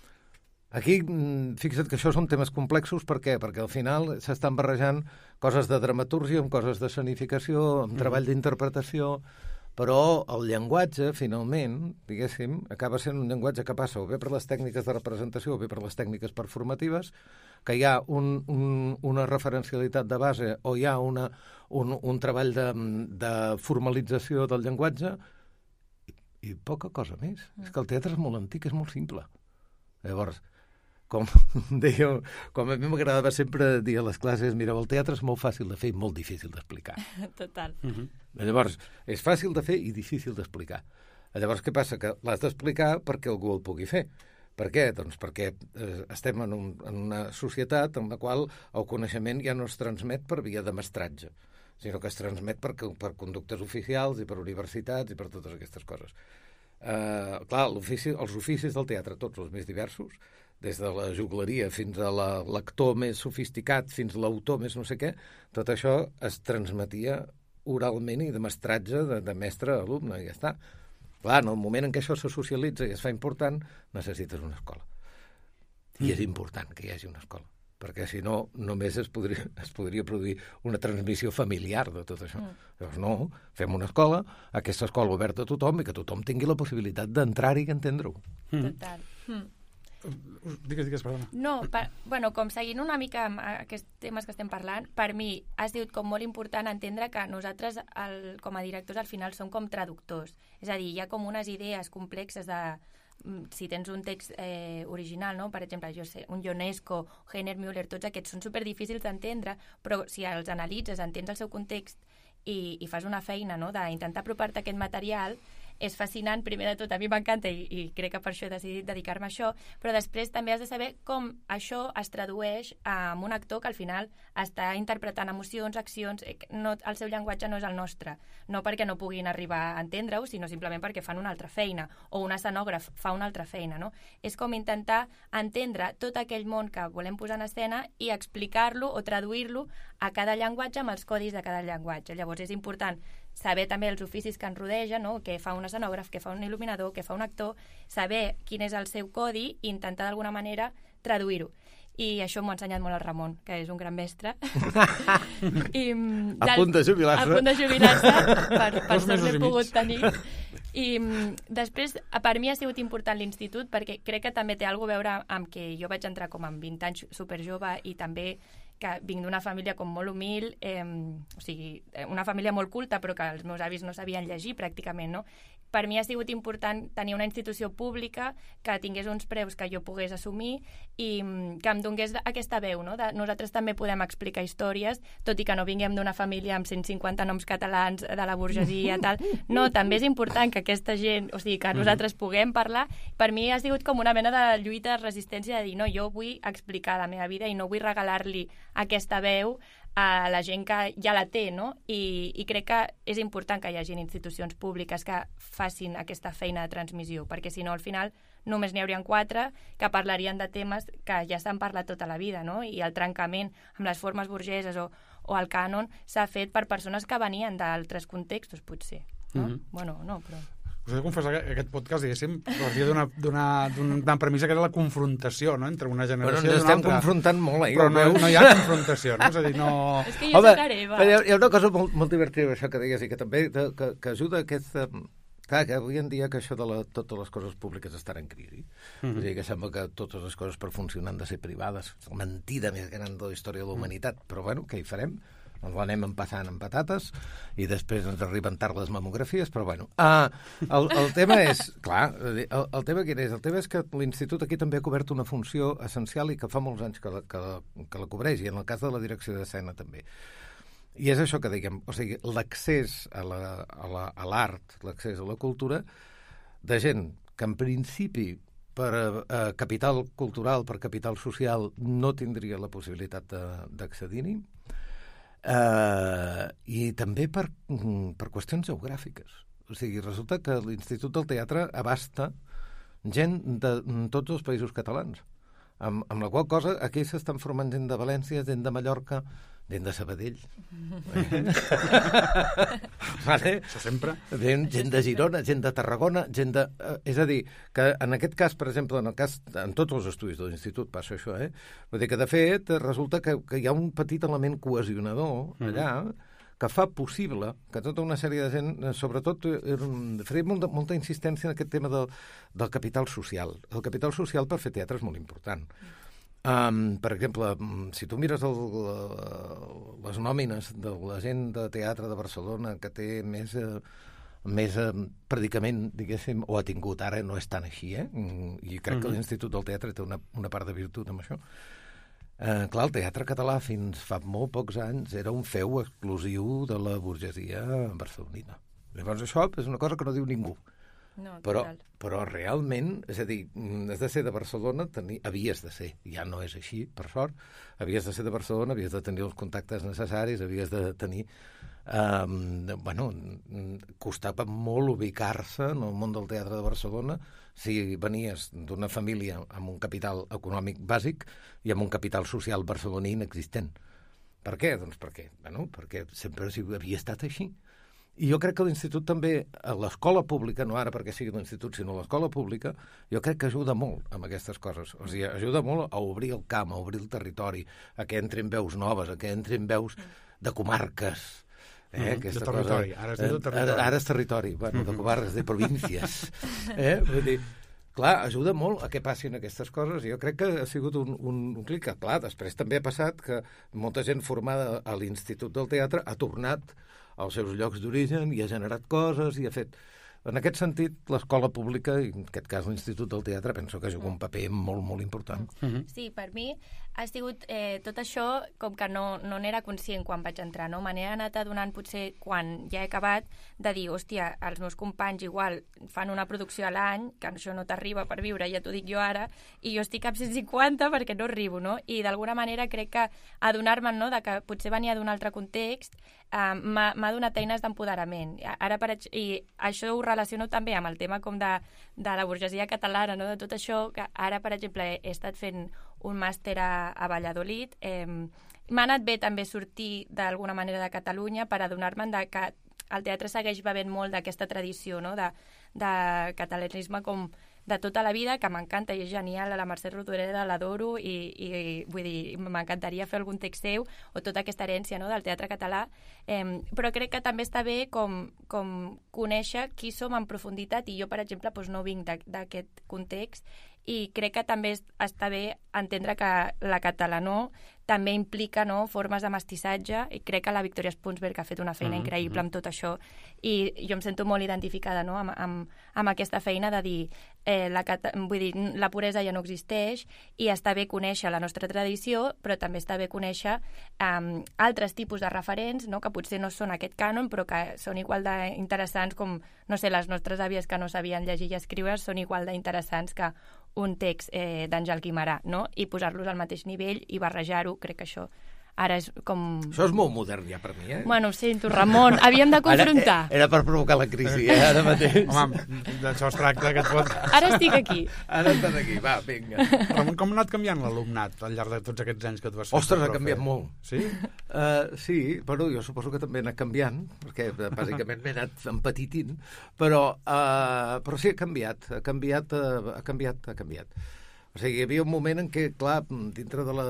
aquí fixa't que això són temes complexos. Per què? Perquè al final s'estan barrejant coses de dramatúrgia amb coses d'escenificació, amb mm. treball d'interpretació, però el llenguatge, finalment, diguéssim, acaba sent un llenguatge que passa o bé per les tècniques de representació o bé per les tècniques performatives, que hi ha un, un, una referencialitat de base o hi ha una, un, un treball de, de formalització del llenguatge i, i poca cosa més. Mm. És que el teatre és molt antic, és molt simple. Llavors, com deia, com a mi m'agradava sempre dir a les classes, mira, el teatre és molt fàcil de fer i molt difícil d'explicar. Total. Mm-hmm. Llavors, és fàcil de fer i difícil d'explicar. Llavors, què passa? Que l'has d'explicar perquè algú el pugui fer. Per què? Doncs perquè eh, estem en, un, en una societat en la qual el coneixement ja no es transmet per via de mestratge, sinó que es transmet per, per conductes oficials i per universitats i per totes aquestes coses. Eh, clar, ofici, els oficis del teatre, tots els més diversos, des de la jugleria fins a l'actor més sofisticat, fins a l'autor més no sé què, tot això es transmetia oralment i de mestratge, de, de mestre a alumne, i ja està. Clar, en el moment en què això se socialitza i es fa important, necessites una escola. I mm. és important que hi hagi una escola, perquè si no, només es podria, es podria produir una transmissió familiar de tot això. Mm. Llavors, no, fem una escola, aquesta escola oberta a tothom i que tothom tingui la possibilitat d'entrar-hi i entendre-ho. Mm. Total. Mm. Digues, digues, perdona. No, per, bueno, com seguint una mica amb aquests temes que estem parlant, per mi ha sigut com molt important entendre que nosaltres, el, com a directors, al final som com traductors. És a dir, hi ha com unes idees complexes de... Si tens un text eh, original, no? Per exemple, jo sé, un Ionesco, Heiner Müller, tots aquests són superdifícils d'entendre, però si els analitzes, entens el seu context i, i fas una feina, no?, d'intentar apropar-te a aquest material, és fascinant, primer de tot, a mi m'encanta i, i crec que per això he decidit dedicar-me a això, però després també has de saber com això es tradueix en un actor que al final està interpretant emocions, accions, no, el seu llenguatge no és el nostre, no perquè no puguin arribar a entendre-ho, sinó simplement perquè fan una altra feina, o un escenògraf fa una altra feina, no? És com intentar entendre tot aquell món que volem posar en escena i explicar-lo o traduir-lo a cada llenguatge amb els codis de cada llenguatge. Llavors és important saber també els oficis que ens rodegen, no? Què fa un escenògraf, què fa un il·luminador, què fa un actor, saber quin és el seu codi i intentar d'alguna manera traduir-ho. I això m'ho ha ensenyat molt el Ramon, que és un gran mestre. I, a punt de jubilar-se. A punt de jubilar-se, per, per sort l'he pogut tenir. I després, per mi ha sigut important l'institut perquè crec que també té alguna cosa a veure amb que jo vaig entrar com amb vint anys superjove i també que vinc d'una família com molt humil, eh, o sigui, una família molt culta, però que els meus avis no sabien llegir pràcticament, no? Per mi ha sigut important tenir una institució pública que tingués uns preus que jo pogués assumir i que em donés aquesta veu, no? De, nosaltres també podem explicar històries, tot i que no vinguem d'una família amb cent cinquanta noms catalans de la burgesia, tal. No, també és important que aquesta gent, o sigui, que nosaltres puguem parlar. Per mi ha sigut com una mena de lluita de resistència de dir, no, jo vull explicar la meva vida i no vull regalar-li aquesta veu a la gent que ja la té, no? I, i crec que és important que hi hagi institucions públiques que facin aquesta feina de transmissió, perquè si no, al final, només n'hi haurien quatre que parlarien de temes que ja s'han parlat tota la vida, no? I el trencament amb les formes burgeses o, o el cànon s'ha fet per persones que venien d'altres contextos, potser. No? Mm-hmm. Bueno, no, però... Us he de confessar que aquest podcast, diguéssim, partia d'una, d'una, d'una premissa que era la confrontació, no?, entre una generació bueno, i una altra. Bueno, estem confrontant molt, eh? Però no, no hi ha confrontació, no? És a dir, no... És que jo soc hereva. Hi ha, hi ha una cosa molt, molt divertida, això que deies, i que també que, que ajuda a aquesta... Clar, que avui en dia que això de la, totes les coses públiques estan en crisi. Mm-hmm. És a dir, que sembla que totes les coses per funcionar han de ser privades. És la mentida més gran de la història de la humanitat. Mm. Però, bueno, què hi farem? Ens l'anem empassant amb patates i després ens arriben tard les mamografies, però bueno. Uh, el, el tema és, clar, el, el tema quin és? El tema és que l'Institut aquí també ha cobert una funció essencial i que fa molts anys que la, que la, que la cobreix, i en el cas de la direcció d'escena també. I és això que diguem, o sigui, l'accés a la, a la, a l'art, l'accés a la cultura, de gent que en principi per uh, capital cultural, per capital social, no tindria la possibilitat d'accedir-hi, Uh, i també per, per qüestions geogràfiques. O sigui, resulta que l'Institut del Teatre abasta gent de tots els països catalans, amb, amb la qual cosa aquí s'estan formant gent de València, gent de Mallorca, gent de Sabadell. Vale? Això sempre. Gent, gent de Girona, gent de Tarragona, gent de... Eh, és a dir, que en aquest cas, per exemple, en el cas, en tots els estudis de l'Institut passa això, eh? Vull dir que, de fet, resulta que, que hi ha un petit element cohesionador allà, mm-hmm. que fa possible que tota una sèrie de gent, sobretot, faré molta, molta insistència en aquest tema del, del capital social. El capital social per fer teatre és molt important. Um, per exemple, si tu mires el, les nòmines de la gent de teatre de Barcelona que té més, eh, més eh, predicament, diguéssim, o ha tingut, ara no és tan així, eh? I crec mm-hmm. que l'Institut del Teatre té una, una part de virtut amb això. Eh, clar, el teatre català fins fa molt pocs anys era un feu exclusiu de la burgesia barcelonina. Llavors això és una cosa que no diu ningú. No, però, però realment, és a dir, has de ser de Barcelona, tenir, havies de ser, ja no és així, per sort, havies de ser de Barcelona, havies de tenir els contactes necessaris, havies de tenir... Um, bueno, costava molt ubicar-se en el món del teatre de Barcelona si venies d'una família amb un capital econòmic bàsic i amb un capital social barceloní inexistent. Per què? Doncs perquè, bueno, perquè sempre havia estat així. I jo crec que l'Institut també, a l'escola pública, no ara perquè sigui l'Institut, sinó l'escola pública, jo crec que ajuda molt amb aquestes coses. O sigui, ajuda molt a obrir el camp, a obrir el territori, a que entrin veus noves, a que entrin veus de comarques. Eh? Mm, de territori, cosa, ara es diu de territori. Ara, ara és territori, bueno, de comarques, de províncies. Eh? Vull dir, clar, ajuda molt a que passin aquestes coses. Jo crec que ha sigut un, un, un clic. Clar, després també ha passat que molta gent formada a l'Institut del Teatre ha tornat als seus llocs d'origen i ha generat coses i ha fet... en aquest sentit, l'escola pública, i en aquest cas l'Institut del Teatre, penso que juga un paper molt, molt important. Mm-hmm. Sí, per mi ha sigut eh, tot això com que no, no n'era conscient quan vaig entrar, no? Me n'he anat adonant potser quan ja he acabat de dir, hòstia, els meus companys igual fan una producció a l'any, que això no t'arriba per viure, ja t'ho dic jo ara, i jo estic a cent cinquanta perquè no arribo, no? I d'alguna manera crec que adonar-me'n, no?, de que potser venia d'un altre context, Uh, m'ha donat eines d'empoderament. Ara, per, i això ho relaciono també amb el tema com de, de la burgesia catalana, no? De tot això, que ara, per exemple, he, he estat fent un màster a, a Valladolid. Eh, m'ha anat bé també sortir d'alguna manera de Catalunya per adonar-me'n de que el teatre segueix bevent molt d'aquesta tradició, no? de, de catalanisme com de tota la vida, que m'encanta i és genial, a la Mercè Rodoreda l'adoro i, i vull dir, m'encantaria fer algun text seu o tota aquesta herència, no?, del teatre català, eh, però crec que també està bé com, com conèixer qui som en profunditat i jo, per exemple, doncs no vinc d'aquest context i crec que també està bé entendre que la catalanó també implica, no?, formes de mestissatge i crec que la Victòria Spunsberg ha fet una feina mm-hmm. increïble amb tot això i jo em sento molt identificada, no?, amb, amb, amb aquesta feina de dir, eh, la, vull dir la puresa ja no existeix i està bé conèixer la nostra tradició però també està bé conèixer um, altres tipus de referents, no?, que potser no són aquest cànon però que són igual d'interessants com, no sé, les nostres àvies que no sabien llegir i escriure són igual d'interessants que un text eh, d'Àngel Guimerà, no?, i posar-los al mateix nivell i barrejar-ho, crec que això ara és com... Això és molt modern ja per mi, eh? Bueno, ho sento, Ramon, havíem de confrontar. Ara, era per provocar la crisi, eh, ara mateix. Home, d'això es tracta, aquest pot... Ara estic aquí. Ara estàs aquí, va, vinga. Ramon, com ha anat canviant l'alumnat al llarg de tots aquests anys que tu vas fer? Ostres, ha canviat molt. Sí? Uh, sí, però jo suposo que també ha anat canviant, perquè bàsicament m'he anat empetitint, però, uh, però sí, ha canviat, ha canviat, uh, ha canviat, ha canviat. O sigui, hi havia un moment en què, clar, dintre de la...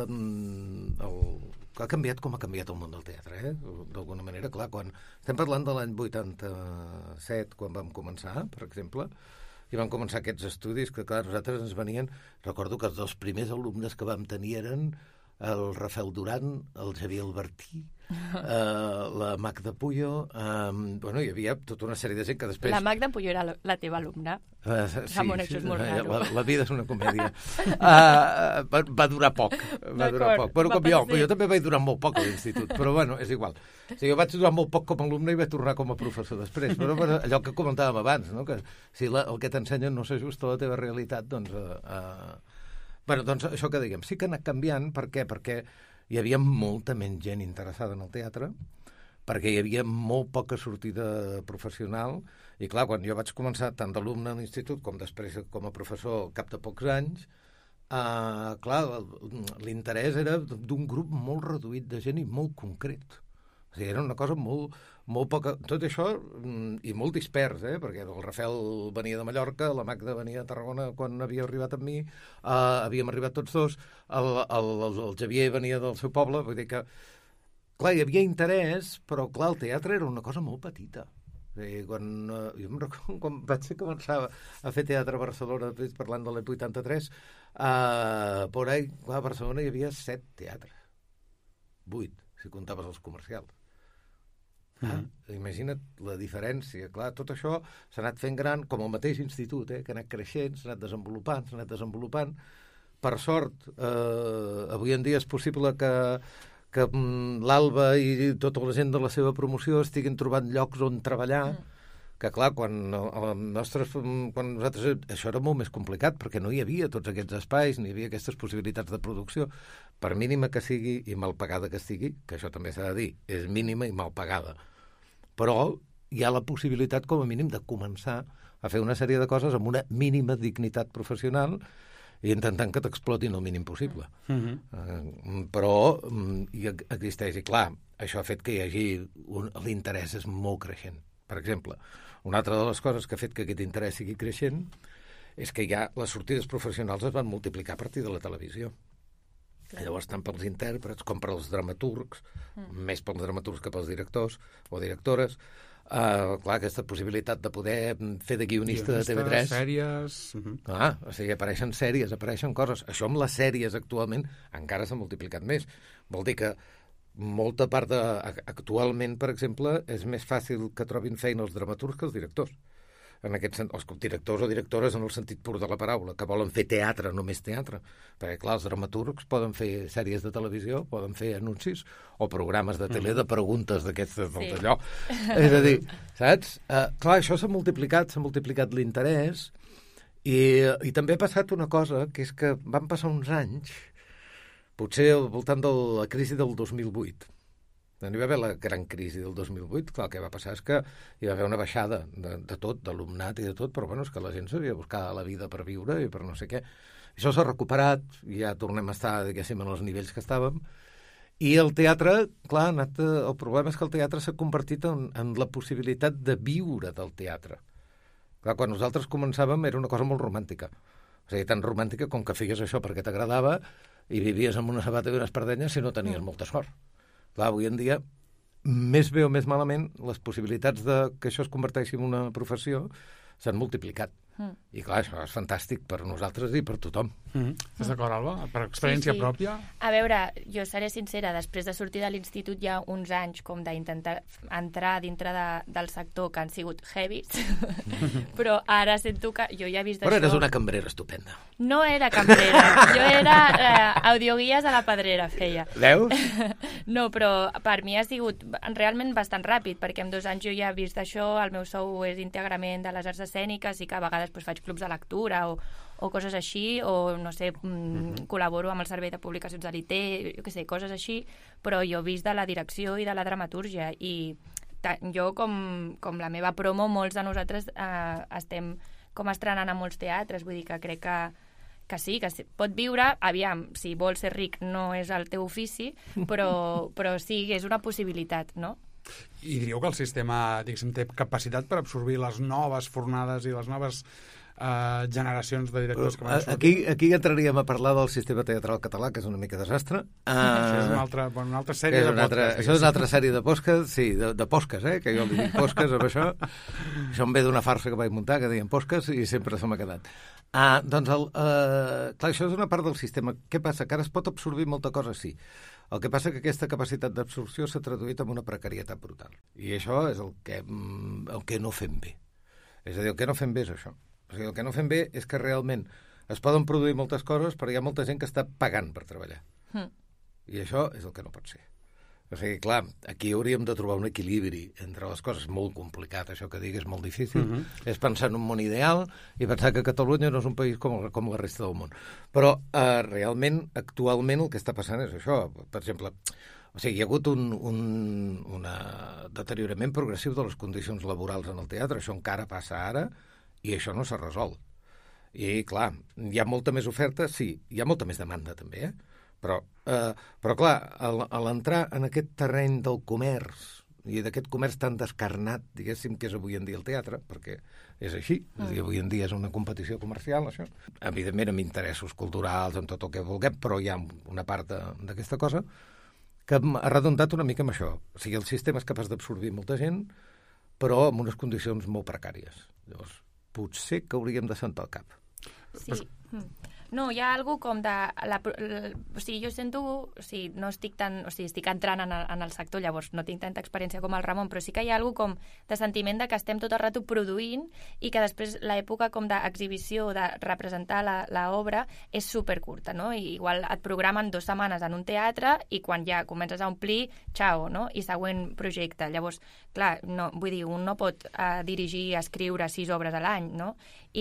El, ha canviat com ha canviat el món del teatre, eh? D'alguna manera, clar, quan estem parlant de l'any vuitanta-set, quan vam començar, per exemple, i vam començar aquests estudis que, clar, nosaltres ens venien... Recordo que els dos primers alumnes que vam tenir eren el Rafael Duran, el Xavier Albertí, eh, la Magda Puyo... Eh, bueno, hi havia tota una sèrie de gent que després... La Magda Puyo era la teva alumna. Uh, sí, Ramon, això és molt raro. La, la vida és una comèdia. Uh, va, va durar poc. Va durar poc. Però com jo, jo també vaig durar molt poc a l'institut, però bueno, és igual. O sigui, jo vaig durar molt poc com a alumne i vaig tornar com a professor després. Però bueno, allò que comentàvem abans, no? Que si la, el que t'ensenyen no s'ajusta a la teva realitat, doncs... Uh, uh, bueno, doncs això que diguem, sí que ha anat canviant. Per què? Perquè hi havia molta menys gent interessada en el teatre, perquè hi havia molt poca sortida professional, i clar, quan jo vaig començar tant d'alumne a l'institut com després com a professor al cap de pocs anys, eh, clar, l'interès era d'un grup molt reduït de gent i molt concret. O sigui, era una cosa molt, molt poca... Tot això, i molt dispers, eh? Perquè el Rafael venia de Mallorca, la Magda venia de Tarragona quan havia arribat amb mi, eh, havíem arribat tots dos, el, el, el Xavier venia del seu poble, vull dir que... Clar, hi havia interès, però clar, el teatre era una cosa molt petita. I quan, eh, jo em recordo, quan vaig començar a fer teatre a Barcelona, parlant de l'any vuitanta-tres, eh, por ahí, clar, a Barcelona hi havia set teatres. Vuit, si comptaves els comercials. Ah, mm-hmm. Imagina't la diferència. Clar, tot això s'ha anat fent gran, com el mateix institut, eh, que ha anat creixent, s'ha anat desenvolupant, s'ha anat desenvolupant. Per sort, eh, avui en dia és possible que que l'Alba i tota la gent de la seva promoció estiguin trobant llocs on treballar, mm. que clar, quan, nostres, quan nosaltres... Això era molt més complicat, perquè no hi havia tots aquests espais, ni hi havia aquestes possibilitats de producció, per mínima que sigui i mal pagada que estigui, que això també s'ha de dir, és mínima i mal pagada. Però hi ha la possibilitat, com a mínim, de començar a fer una sèrie de coses amb una mínima dignitat professional i intentant que t'explotin el mínim possible. Uh-huh. Uh, però um, hi existeix, i clar, això ha fet que hi hagi... Un, l'interès és molt creixent. Per exemple, una altra de les coses que ha fet que aquest interès sigui creixent és que ja les sortides professionals es van multiplicar a partir de la televisió. Clar. Llavors, tant pels intèrprets com pels dramaturgs, mm. més pels dramaturgs que pels directors o directores, Uh, clar, aquesta possibilitat de poder fer de guionista, guionista de T V tres. Sèries... Uh-huh. Ah, o sigui, apareixen sèries, apareixen coses. Això amb les sèries actualment encara s'ha multiplicat més. Vol dir que molta part de... Actualment, per exemple, és més fàcil que trobin feina els dramaturgs que els directors. en aquest sentit, els directors o directores en el sentit pur de la paraula, que volen fer teatre, només teatre. Perquè, clar, els dramaturgs poden fer sèries de televisió, poden fer anuncis o programes de tele de preguntes d'aquestes sí. d'allò. És a dir, saps? Uh, clar, això s'ha multiplicat, s'ha multiplicat l'interès i, i també ha passat una cosa, que és que van passar uns anys, potser al voltant de la crisi del dos mil vuit. Hi va haver la gran crisi del dos mil vuit, clar, el que va passar és que hi va haver una baixada de, de tot, d'alumnat i de tot, però bueno, és que la gent s'havia de buscar la vida per viure i per no sé què. Això s'ha recuperat, i ja tornem a estar, diguéssim, en els nivells que estàvem, i el teatre, clar, anat, el problema és que el teatre s'ha convertit en, en la possibilitat de viure del teatre. Clar, quan nosaltres començàvem era una cosa molt romàntica, o sigui, tan romàntica com que feies això perquè t'agradava i vivies amb una sabata i unes espardenyes si no tenies mm. molta sort. Clar, avui en dia, més bé o més malament, les possibilitats de que això es converteixi en una professió s'han multiplicat. Mm. I clar, això és fantàstic per nosaltres i per tothom. Mm. Estàs d'acord, Alba? Per experiència sí, sí. pròpia? A veure, jo seré sincera, després de sortir de l'institut hi ha uns anys com d'intentar entrar dintre de, del sector que han sigut heavies, però ara sento que jo ja he vist però això... eres una cambrera estupenda. No era cambrera, jo era eh, audioguies a la Pedrera, feia. Veus? No, però per mi ha sigut realment bastant ràpid, perquè en dos anys jo ja he vist això, el meu sou és íntegrament de les arts escèniques i que a vegades doncs, faig clubs de lectura o, o coses així, o no sé, mm, col·laboro amb el servei de publicacions de l'I T, jo què sé, coses així, però jo he vist de la direcció i de la dramatúrgia i jo com, com la meva promo, molts de nosaltres eh, estem com estrenant a molts teatres, vull dir que crec que que sí, que pot viure, aviam, si vols ser ric no és el teu ofici, però, però sí, és una possibilitat, no? I diríeu que el sistema, diguéssim, té capacitat per absorbir les noves fornades i les noves uh, generacions de directors que van sortir? Aquí, aquí entraríem a parlar del sistema teatral català, que és una mica desastre. Uh, això és una altra, bueno, una altra sèrie de podcast. Això és una altra sèrie de podcast, sí, de, de posques, eh, que jo li dic posques amb això. Això em ve d'una farsa que vaig muntar, que deien posques, i sempre se m'ha quedat. Ah, doncs, el, uh, clar, això és una part del sistema. Què passa? Que ara es pot absorbir molta cosa, sí. El que passa que aquesta capacitat d'absorció s'ha traduït en una precarietat brutal. I això és el que, el que no fem bé. És a dir, el que no fem bé és això. O sigui, el que no fem bé és que realment es poden produir moltes coses, però hi ha molta gent que està pagant per treballar. Mm. I això és el que no pot ser. O sigui, clar, aquí hauríem de trobar un equilibri entre les coses. Molt complicat, això que digui, és molt difícil. Mm-hmm. És pensar en un món ideal i pensar que Catalunya no és un país com, com la resta del món. Però eh, realment, actualment, el que està passant és això. Per exemple, o sigui, hi ha hagut un, un una deteriorament progressiu de les condicions laborals en el teatre. Això encara passa ara i això no s'ha resolt. I, clar, hi ha molta més oferta, sí. Hi ha molta més demanda, també, eh? Però, eh, però clar, a l'entrar en aquest terreny del comerç i d'aquest comerç tan descarnat, diguéssim, que és avui en dia el teatre, perquè és així, mm. és a dir, avui en dia és una competició comercial, això. Evidentment, amb interessos culturals, amb tot el que vulguem, però hi ha una part d'aquesta cosa que ha redondat una mica amb això. O sigui, el sistema és capaç d'absorbir molta gent, però amb unes condicions molt precàries. Llavors, potser que hauríem de sentar el cap. Sí. No, hi ha algú com de... La, la, o sigui, jo sento... O sigui, no estic tan... O sigui, estic entrant en el, en el sector, llavors no tinc tanta experiència com el Ramon, però sí que hi ha algú com de sentiment de que estem tot el rato produint i que després l'època com d'exhibició, de representar l'obra, és supercurta, no? I igual et programen dues setmanes en un teatre i quan ja comences a omplir, xao, no? I següent projecte. Llavors, clar, no, vull dir, un no pot uh, dirigir, escriure sis obres a l'any, no?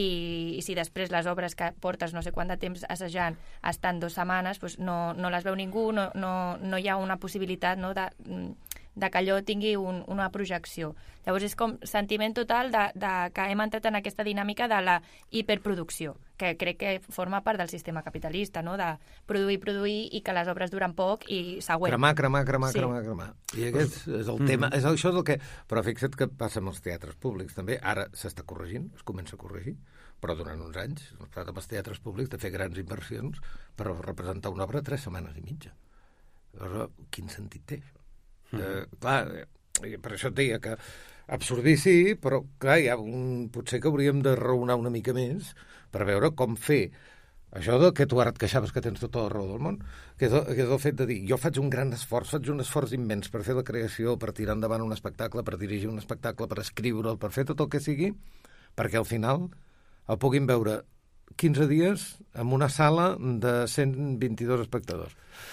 I, i si després les obres que portes no sé quant de temps assajant estan dues setmanes, doncs no, no les veu ningú, no, no, no hi ha una possibilitat, no, de, de que allò tingui un, una projecció. Llavors és com sentiment total de, de que hem entrat en aquesta dinàmica de la hiperproducció, que crec que forma part del sistema capitalista, no? De produir, produir i que les obres duren poc i següent. Cremar, cremar, cremar, sí. cremar, cremar. I aquest és el tema, és, això és el que... Però fixa't que passa amb els teatres públics també, ara s'està corregint, es comença a corregir, però durant uns anys hem estat amb els teatres públics de fer grans inversions per representar una obra tres setmanes i mitja. Llavors, quin sentit té això? Mm. Eh, clar, eh, per això et deia que absorbir sí, però clar, hi ha un, potser que hauríem de raonar una mica més per veure com fer això del que tu ara et queixaves que tens tota la raó del món, que és, el, que és el fet de dir jo faig un gran esforç, faig un esforç immens per fer la creació, per tirar endavant un espectacle, per dirigir un espectacle, per escriure'l, per fer tot el que sigui, perquè al final el puguin veure quinze dies en una sala de cent vint-i-dos espectadors.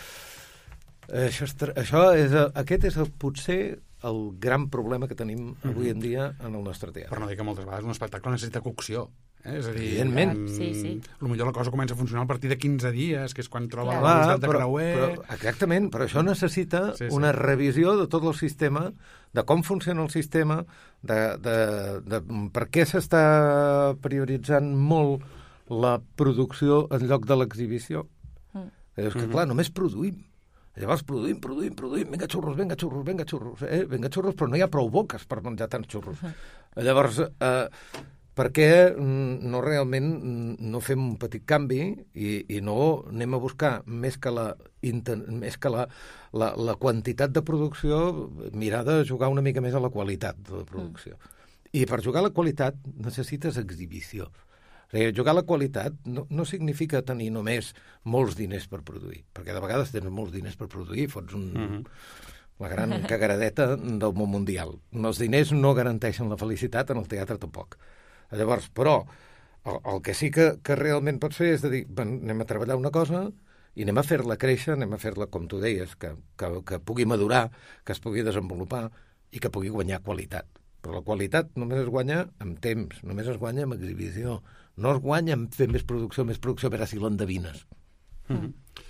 Això és, això és, aquest és el, potser el gran problema que tenim avui en dia en el nostre teatre. Per no dir que moltes vegades un espectacle necessita cocció. Eh? És a dir, evidentment. Sí, sí. Potser la cosa comença a funcionar a partir de quinze dies, que és quan troba Clar. la velocitat de però, creuer... però, exactament, però això necessita sí, sí. una revisió de tot el sistema, de com funciona el sistema, de, de, de per què s'està prioritzant molt la producció en lloc de l'exhibició. Mm. És que, clar, només produïm. Llavors produïm, produïm, produïm, vinga xurros, vinga xurros, vinga xurros, eh? vinga xurros, però no hi ha prou boques per menjar tants xurros. Uh -huh. Llavors, eh, per què no realment no fem un petit canvi i, i no anem a buscar més que la, més que la, la, la quantitat de producció, mirar de jugar una mica més a la qualitat de la producció. Mm. I per jugar a la qualitat necessites exhibició. O sigui, jugar a la qualitat no, no significa tenir només molts diners per produir, perquè de vegades tens molts diners per produir, fots un, uh-huh. la gran cagaradeta del món mundial. Els diners no garanteixen la felicitat, en el teatre tampoc. Llavors, però, el, el que sí que, que realment pots fer és de dir, ben, anem a treballar una cosa i anem a fer-la créixer, anem a fer-la, com tu deies, que, que, que pugui madurar, que es pugui desenvolupar i que pugui guanyar qualitat. Però la qualitat només es guanya amb temps, només es guanya amb exhibició. No es guanya en fer més producció, més producció, a veure si l'endevines. Mm-hmm.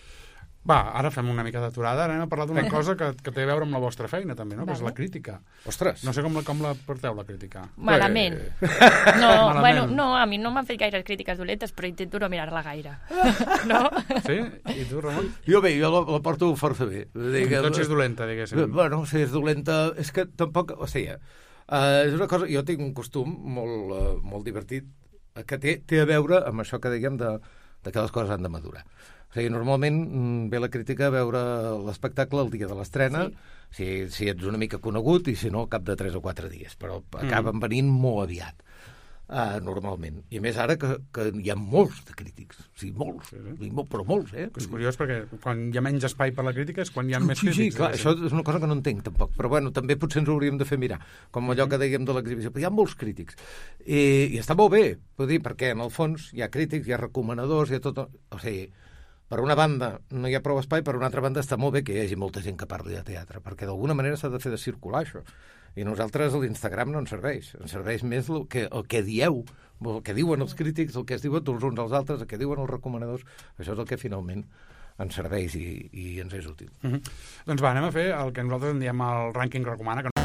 Va, ara fem una mica d'aturada. Ara anem a parlar d'una cosa que, que té a veure amb la vostra feina, també, no? Vale. Que és la crítica. Ostres! No sé com la, com la porteu, la crítica. Malament. Eh... No, Malament. Bueno, no, a mi no m'han fet gaire crítiques dolentes, però intento no mirar-la gaire. No? Sí? I tu, Ramon? Jo bé, jo la, la porto força bé. Que... Tot si és dolenta, diguéssim. Bueno, si és dolenta... És que tampoc... O sigui, uh, és una cosa... Jo tinc un costum molt, uh, molt divertit que té, té a veure amb això que dèiem de, de que les coses han de madurar. O sigui, normalment ve la crítica a veure l'espectacle el dia de l'estrena, sí. si, si ets una mica conegut, i si no, al cap de tres o quatre dies. Però acaben venint molt aviat, uh, normalment. I a més ara que, que hi ha molts de crítics. Sí, molts, sí, sí. Molt, però molts, eh? És curiós perquè quan hi ha menys espai per la crítica és quan hi ha més sí, crítics. Sí, clar, això és una cosa que no entenc tampoc. Però bueno, també potser ens ho hauríem de fer mirar, com allò que dèiem de l'exhibició. Però hi ha molts crítics. I, i està molt bé, vull dir, perquè en el fons hi ha crítics, hi ha recomanadors, hi ha tot... O sigui, per una banda no hi ha prou espai, per una altra banda està molt bé que hi hagi molta gent que parli de teatre, perquè d'alguna manera s'ha de fer de circular això. I nosaltres l'Instagram no ens serveix. Ens serveix més el que, el que dieu, el que diuen els crítics, el que es diuen els uns als altres, el que diuen els recomanadors. Això és el que finalment ens serveix i, i ens és útil. Mm-hmm. Doncs va, anem a fer el que nosaltres en diem el rànquing recomana, que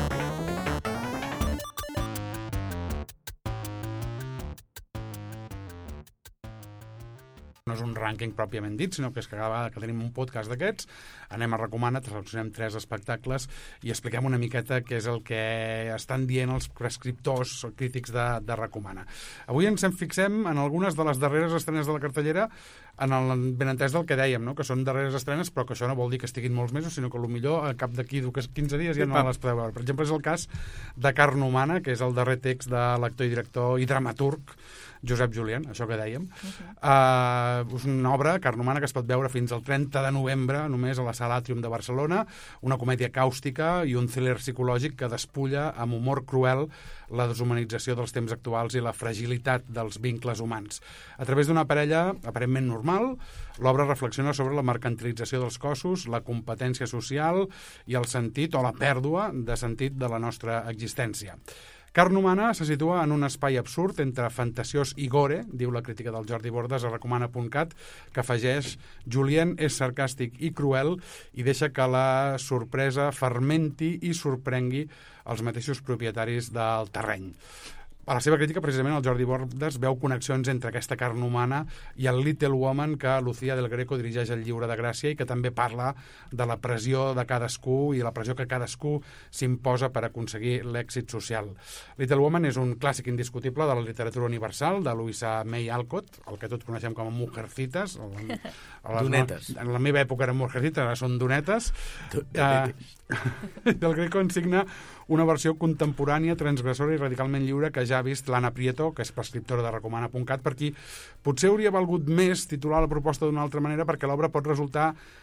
no és un rànquing pròpiament dit, sinó que és que cada vegada que tenim un podcast d'aquests anem a recomanar, seleccionem tres espectacles i expliquem una miqueta què és el que estan dient els prescriptors o crítics de, de recomana. Avui ens en fixem en algunes de les darreres estrenes de la cartellera, en el benentès del que dèiem, no? Que són darreres estrenes, però que això no vol dir que estiguin molts mesos, sinó que potser al cap d'aquí quinze dies ja no les podeu veure. Per exemple, és el cas de Carn Humana, que és el darrer text de l'actor i director i dramaturg Josep Julián, això que dèiem. Okay. Uh, és una obra, Carn Humana, que es pot veure fins al trenta de novembre, només a la Sala Àtrium de Barcelona, una comèdia càustica i un thriller psicològic que despulla amb humor cruel la deshumanització dels temps actuals i la fragilitat dels vincles humans. A través d'una parella aparentment normal, l'obra reflexiona sobre la mercantilització dels cossos, la competència social i el sentit o la pèrdua de sentit de la nostra existència. Carn Humana se situa en un espai absurd entre fantasiós i gore, diu la crítica del Jordi Bordes a recomana punt cat, que afegeix: Julien és sarcàstic i cruel i deixa que la sorpresa fermenti i sorprengui els mateixos propietaris del terreny. A la seva crítica, precisament, el Jordi Bordes veu connexions entre aquesta Carn Humana i el Little Woman que Lucía del Greco dirigeix al Lliure de Gràcia i que també parla de la pressió de cadascú i la pressió que cadascú s'imposa per aconseguir l'èxit social. Little Woman és un clàssic indiscutible de la literatura universal de Louisa May Alcott, el que tots coneixem com a Mujercitas. La, la, donetes. En la meva època eren Mujercitas, ara són donetes. Uh, del Greco ensigna una versió contemporània, transgressora i radicalment lliure que ja ha vist l'Anna Prieto, que és prescriptora de recomana punt cat, per qui potser hauria valgut més titular la proposta d'una altra manera, perquè l'obra pot resultar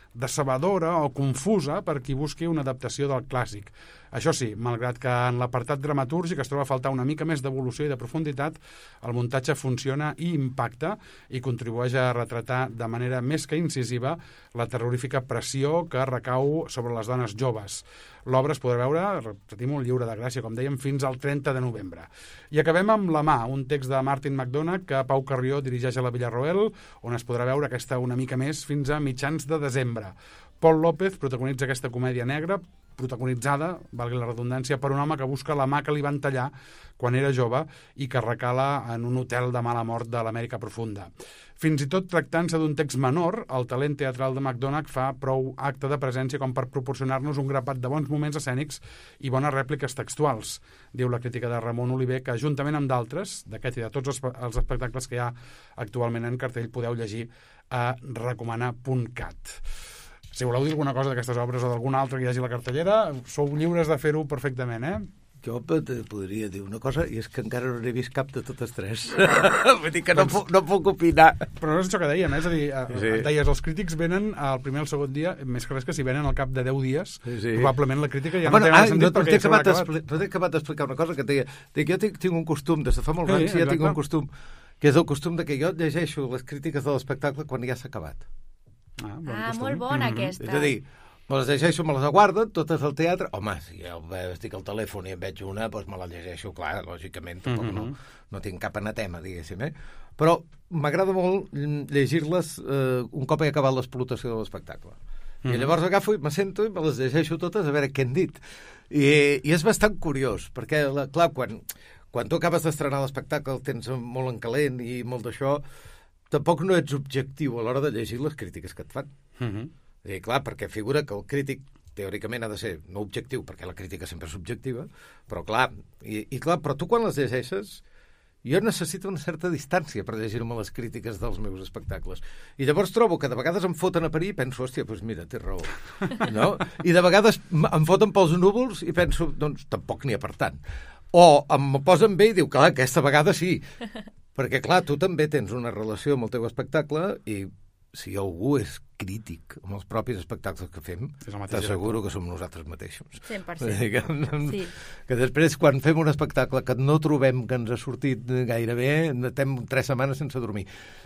decebedora o confusa per qui busqui una adaptació del clàssic. Això sí, malgrat que en l'apartat dramatúrgic es troba a faltar una mica més d'evolució i de profunditat, el muntatge funciona i impacta i contribueix a retratar de manera més que incisiva la terrorífica pressió que recau sobre les dones joves. L'obra es podrà veure, repetim, un lliure de gràcia, com dèiem, fins al trenta de novembre. I acabem amb La mà, un text de Martin McDonagh que Pau Carrió dirigeix a la Villarroel, on es podrà veure aquesta una mica més fins a mitjans de desembre. Pol López protagonitza aquesta comèdia negra, protagonitzada, valgui la redundància, per un home que busca la mà que li van tallar quan era jove i que recala en un hotel de mala mort de l'Amèrica profunda. Fins i tot tractant-se d'un text menor, el talent teatral de McDonagh fa prou acte de presència com per proporcionar-nos un grapat de bons moments escènics i bones rèpliques textuals, diu la crítica de Ramon Oliver, que juntament amb d'altres, d'aquest i de tots els espectacles que hi ha actualment en cartell, podeu llegir a recomana punt cat. Si voleu dir alguna cosa d'aquestes obres o d'alguna altra que hi hagi a la cartellera, sou lliures de fer-ho perfectament, eh? Jo podria dir una cosa, i és que encara no n'he vist cap de totes tres. Vull dir que no, puc, no puc opinar. Però no és això que dèiem, eh? És a dir, sí. Deies, els crítics venen al primer o al segon dia, més que res que si venen al cap de deu dies, sí. Probablement la crítica ja ah, no té gaire sentit, no, perquè ja s'haurà acabat. Però t'he acabat d'explicar una cosa que et deia, que jo tinc, tinc un costum, des de fa molts anys, sí, ja tinc un costum, que és el costum de que jo llegeixo les crítiques de l'espectacle quan ja s'ha acabat. Ah, bon ah molt bona, mm-hmm. aquesta. És a dir, me les llegeixo, me les aguardo, totes al teatre. Home, si jo estic al telèfon i em veig una, doncs me la llegeixo, clar, lògicament, tampoc mm-hmm. no, no tinc cap anatema, diguéssim, eh? Però m'agrada molt llegir-les eh, un cop he acabat l'explotació de l'espectacle. Mm-hmm. I llavors agafo i me sento i me les llegeixo totes a veure què han dit. I, i és bastant curiós, perquè, la, clar, quan, quan tu acabes d'estrenar l'espectacle el tens molt en calent i molt d'això, tampoc no ets objectiu a l'hora de llegir les crítiques que et fan. Mm-hmm. I clar, perquè figura que el crític teòricament ha de ser no objectiu, perquè la crítica sempre és subjectiva, però clar, i, i clar, però tu quan les llegeixes, jo necessito una certa distància per llegir-me les crítiques dels meus espectacles. I llavors trobo que de vegades em foten a parir i penso, hòstia, doncs mira, té raó. No? I de vegades em foten pels núvols i penso, doncs tampoc n'hi ha per tant. O em posen bé i diu, clar, aquesta vegada sí. Perquè, clar, tu també tens una relació amb el teu espectacle i si algú és crític amb els propis espectacles que fem, t'asseguro que som nosaltres mateixos. cent per cent. Que, sí. que després, quan fem un espectacle que no trobem que ens ha sortit gaire bé, estem tres setmanes sense dormir.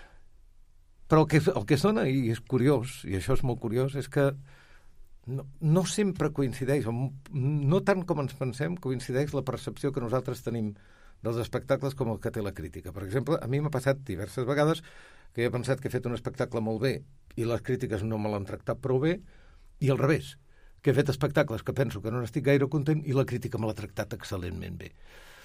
Però el que, el que sona, i és curiós, i això és molt curiós, és que no, no sempre coincideix, no tant com ens pensem, coincideix la percepció que nosaltres tenim dels espectacles com el que té la crítica. Per exemple, a mi m'ha passat diverses vegades que he pensat que he fet un espectacle molt bé i les crítiques no me l'han tractat prou bé, i al revés, que he fet espectacles que penso que no n'estic gaire content i la crítica me l'ha tractat excel·lentment bé.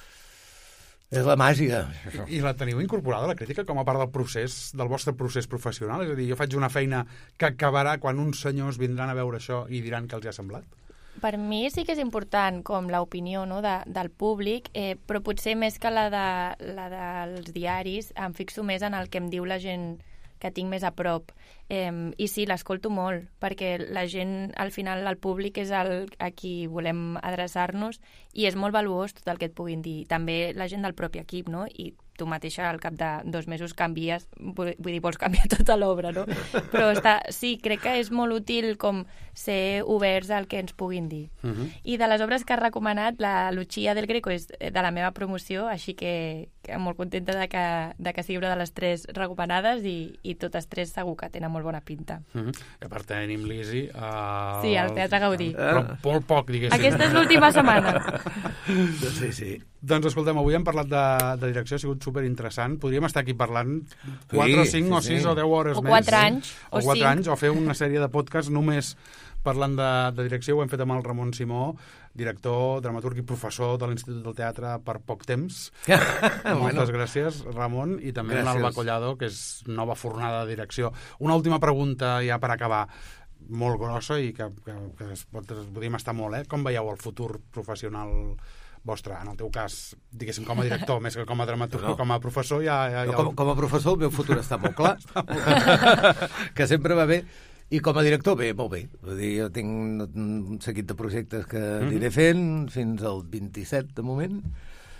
És la màgia. Això. I la teniu incorporada, la crítica, com a part del procés, del vostre procés professional? És a dir, jo faig una feina que acabarà quan uns senyors vindran a veure això i diran que els hi ha semblat? Per mi sí que és important com l'opinió, no, de, del públic, eh, però potser més que la, de, la dels diaris em fixo més en el que em diu la gent que tinc més a prop. Eh, I sí, l'escolto molt, perquè la gent, al final, el públic és el, a qui volem adreçar-nos i és molt valuós tot el que et puguin dir. També la gent del propi equip, no? I tu mateixa al cap de dos mesos canvies, vull dir, vols canviar tota l'obra, no? Però està, sí, crec que és molt útil com ser oberts al que ens puguin dir. Uh-huh. I de les obres que has recomanat, la Lucia del Greco és de la meva promoció, així que, que molt contenta de que, de que sigui una de les tres recomanades i, i totes tres segur que tenen molt bona pinta. Uh-huh. I a part tenim l'Isi... Uh, sí, al Teatre Gaudí. Però molt poc, diguéssim. Aquesta és l'última setmana. Sí, sí. Doncs escoltem, avui hem parlat de, de direcció, ha sigut superinteressant. Podríem estar aquí parlant quatre, sí, cinc, sí, o sis sí. o deu hores o més. quatre anys, o, o quatre cinc. anys, o fer una sèrie de podcasts només parlant de, de direcció. Ho hem fet amb el Ramon Simó, director, dramaturg i professor de l'Institut del Teatre per poc temps. Moltes bueno. gràcies, Ramon, i també gràcies. l'Alba Collado, que és nova fornada de direcció. Una última pregunta ja per acabar, molt grossa i que, que, que es pot, podríem estar molt, eh? Com veieu el futur professional vostre, en el teu cas, diguéssim, com a director, més que com a dramaturg, no. com a professor ja... ja, ja... No, com, com a professor el meu futur està molt clar, està molt clar. Que sempre va bé, i com a director, bé, molt bé. Vull dir, jo tinc un seguit de projectes que aniré fent fins al vint-i-set, de moment,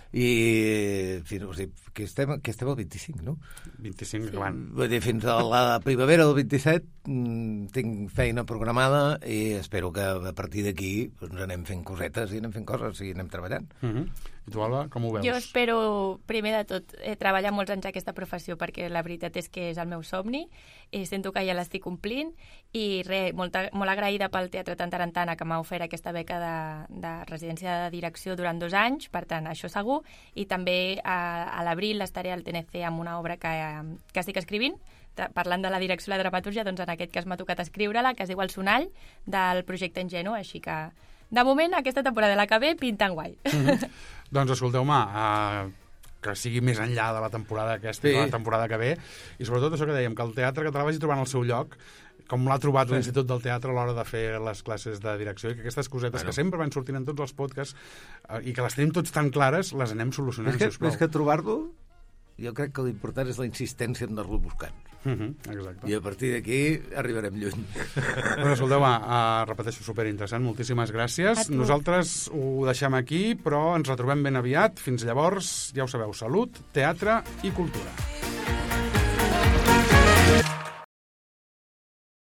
I, en fi, o sigui, que estem, que estem al vint-i-cinc, no? vint-i-cinc acabant. Vull dir, fins a la primavera del vint-i-set mmm, tinc feina programada i espero que a partir d'aquí doncs, anem fent cosetes i anem fent coses i anem treballant. Uh -huh. I tu, Alba, com ho veus? Jo espero, primer de tot, eh, treballar molts anys aquesta professió, perquè la veritat és que és el meu somni, i sento que ja l'estic complint, i res, molt, molt agraïda pel Teatre Tantarantana, que m'ha ofert aquesta beca de, de residència de direcció durant dos anys, per tant, això segur, i també a, a l'abril estaré al T N C amb una obra que, que estic escrivint, parlant de la direcció i la dramatúrgia, doncs en aquest cas m'ha tocat escriure-la, que es diu El Sonall, del projecte Ingenu, així que, de moment, aquesta temporada la que ve pintant guai. Mm-hmm. Doncs escolteu-me, uh, que sigui més enllà de la temporada aquesta, sí. de la temporada que ve, i sobretot això que dèiem, que el teatre català vagi trobant el seu lloc, com l'ha trobat sí. l'Institut del Teatre a l'hora de fer les classes de direcció, i que aquestes cosetes bueno. que sempre van sortint en tots els podcasts uh, i que les tenim tots tan clares, les anem solucionant, és que, sisplau. És que trobar-lo, jo crec que l'important és la insistència en anar-lo buscant. Uh -huh, exacte. I a partir d'aquí arribarem lluny. Bueno, escolteu, uh, repeteixo, superinteressant, moltíssimes gràcies. Nosaltres ho deixem aquí, però ens retrobem ben aviat. Fins llavors, ja ho sabeu, salut, teatre i cultura.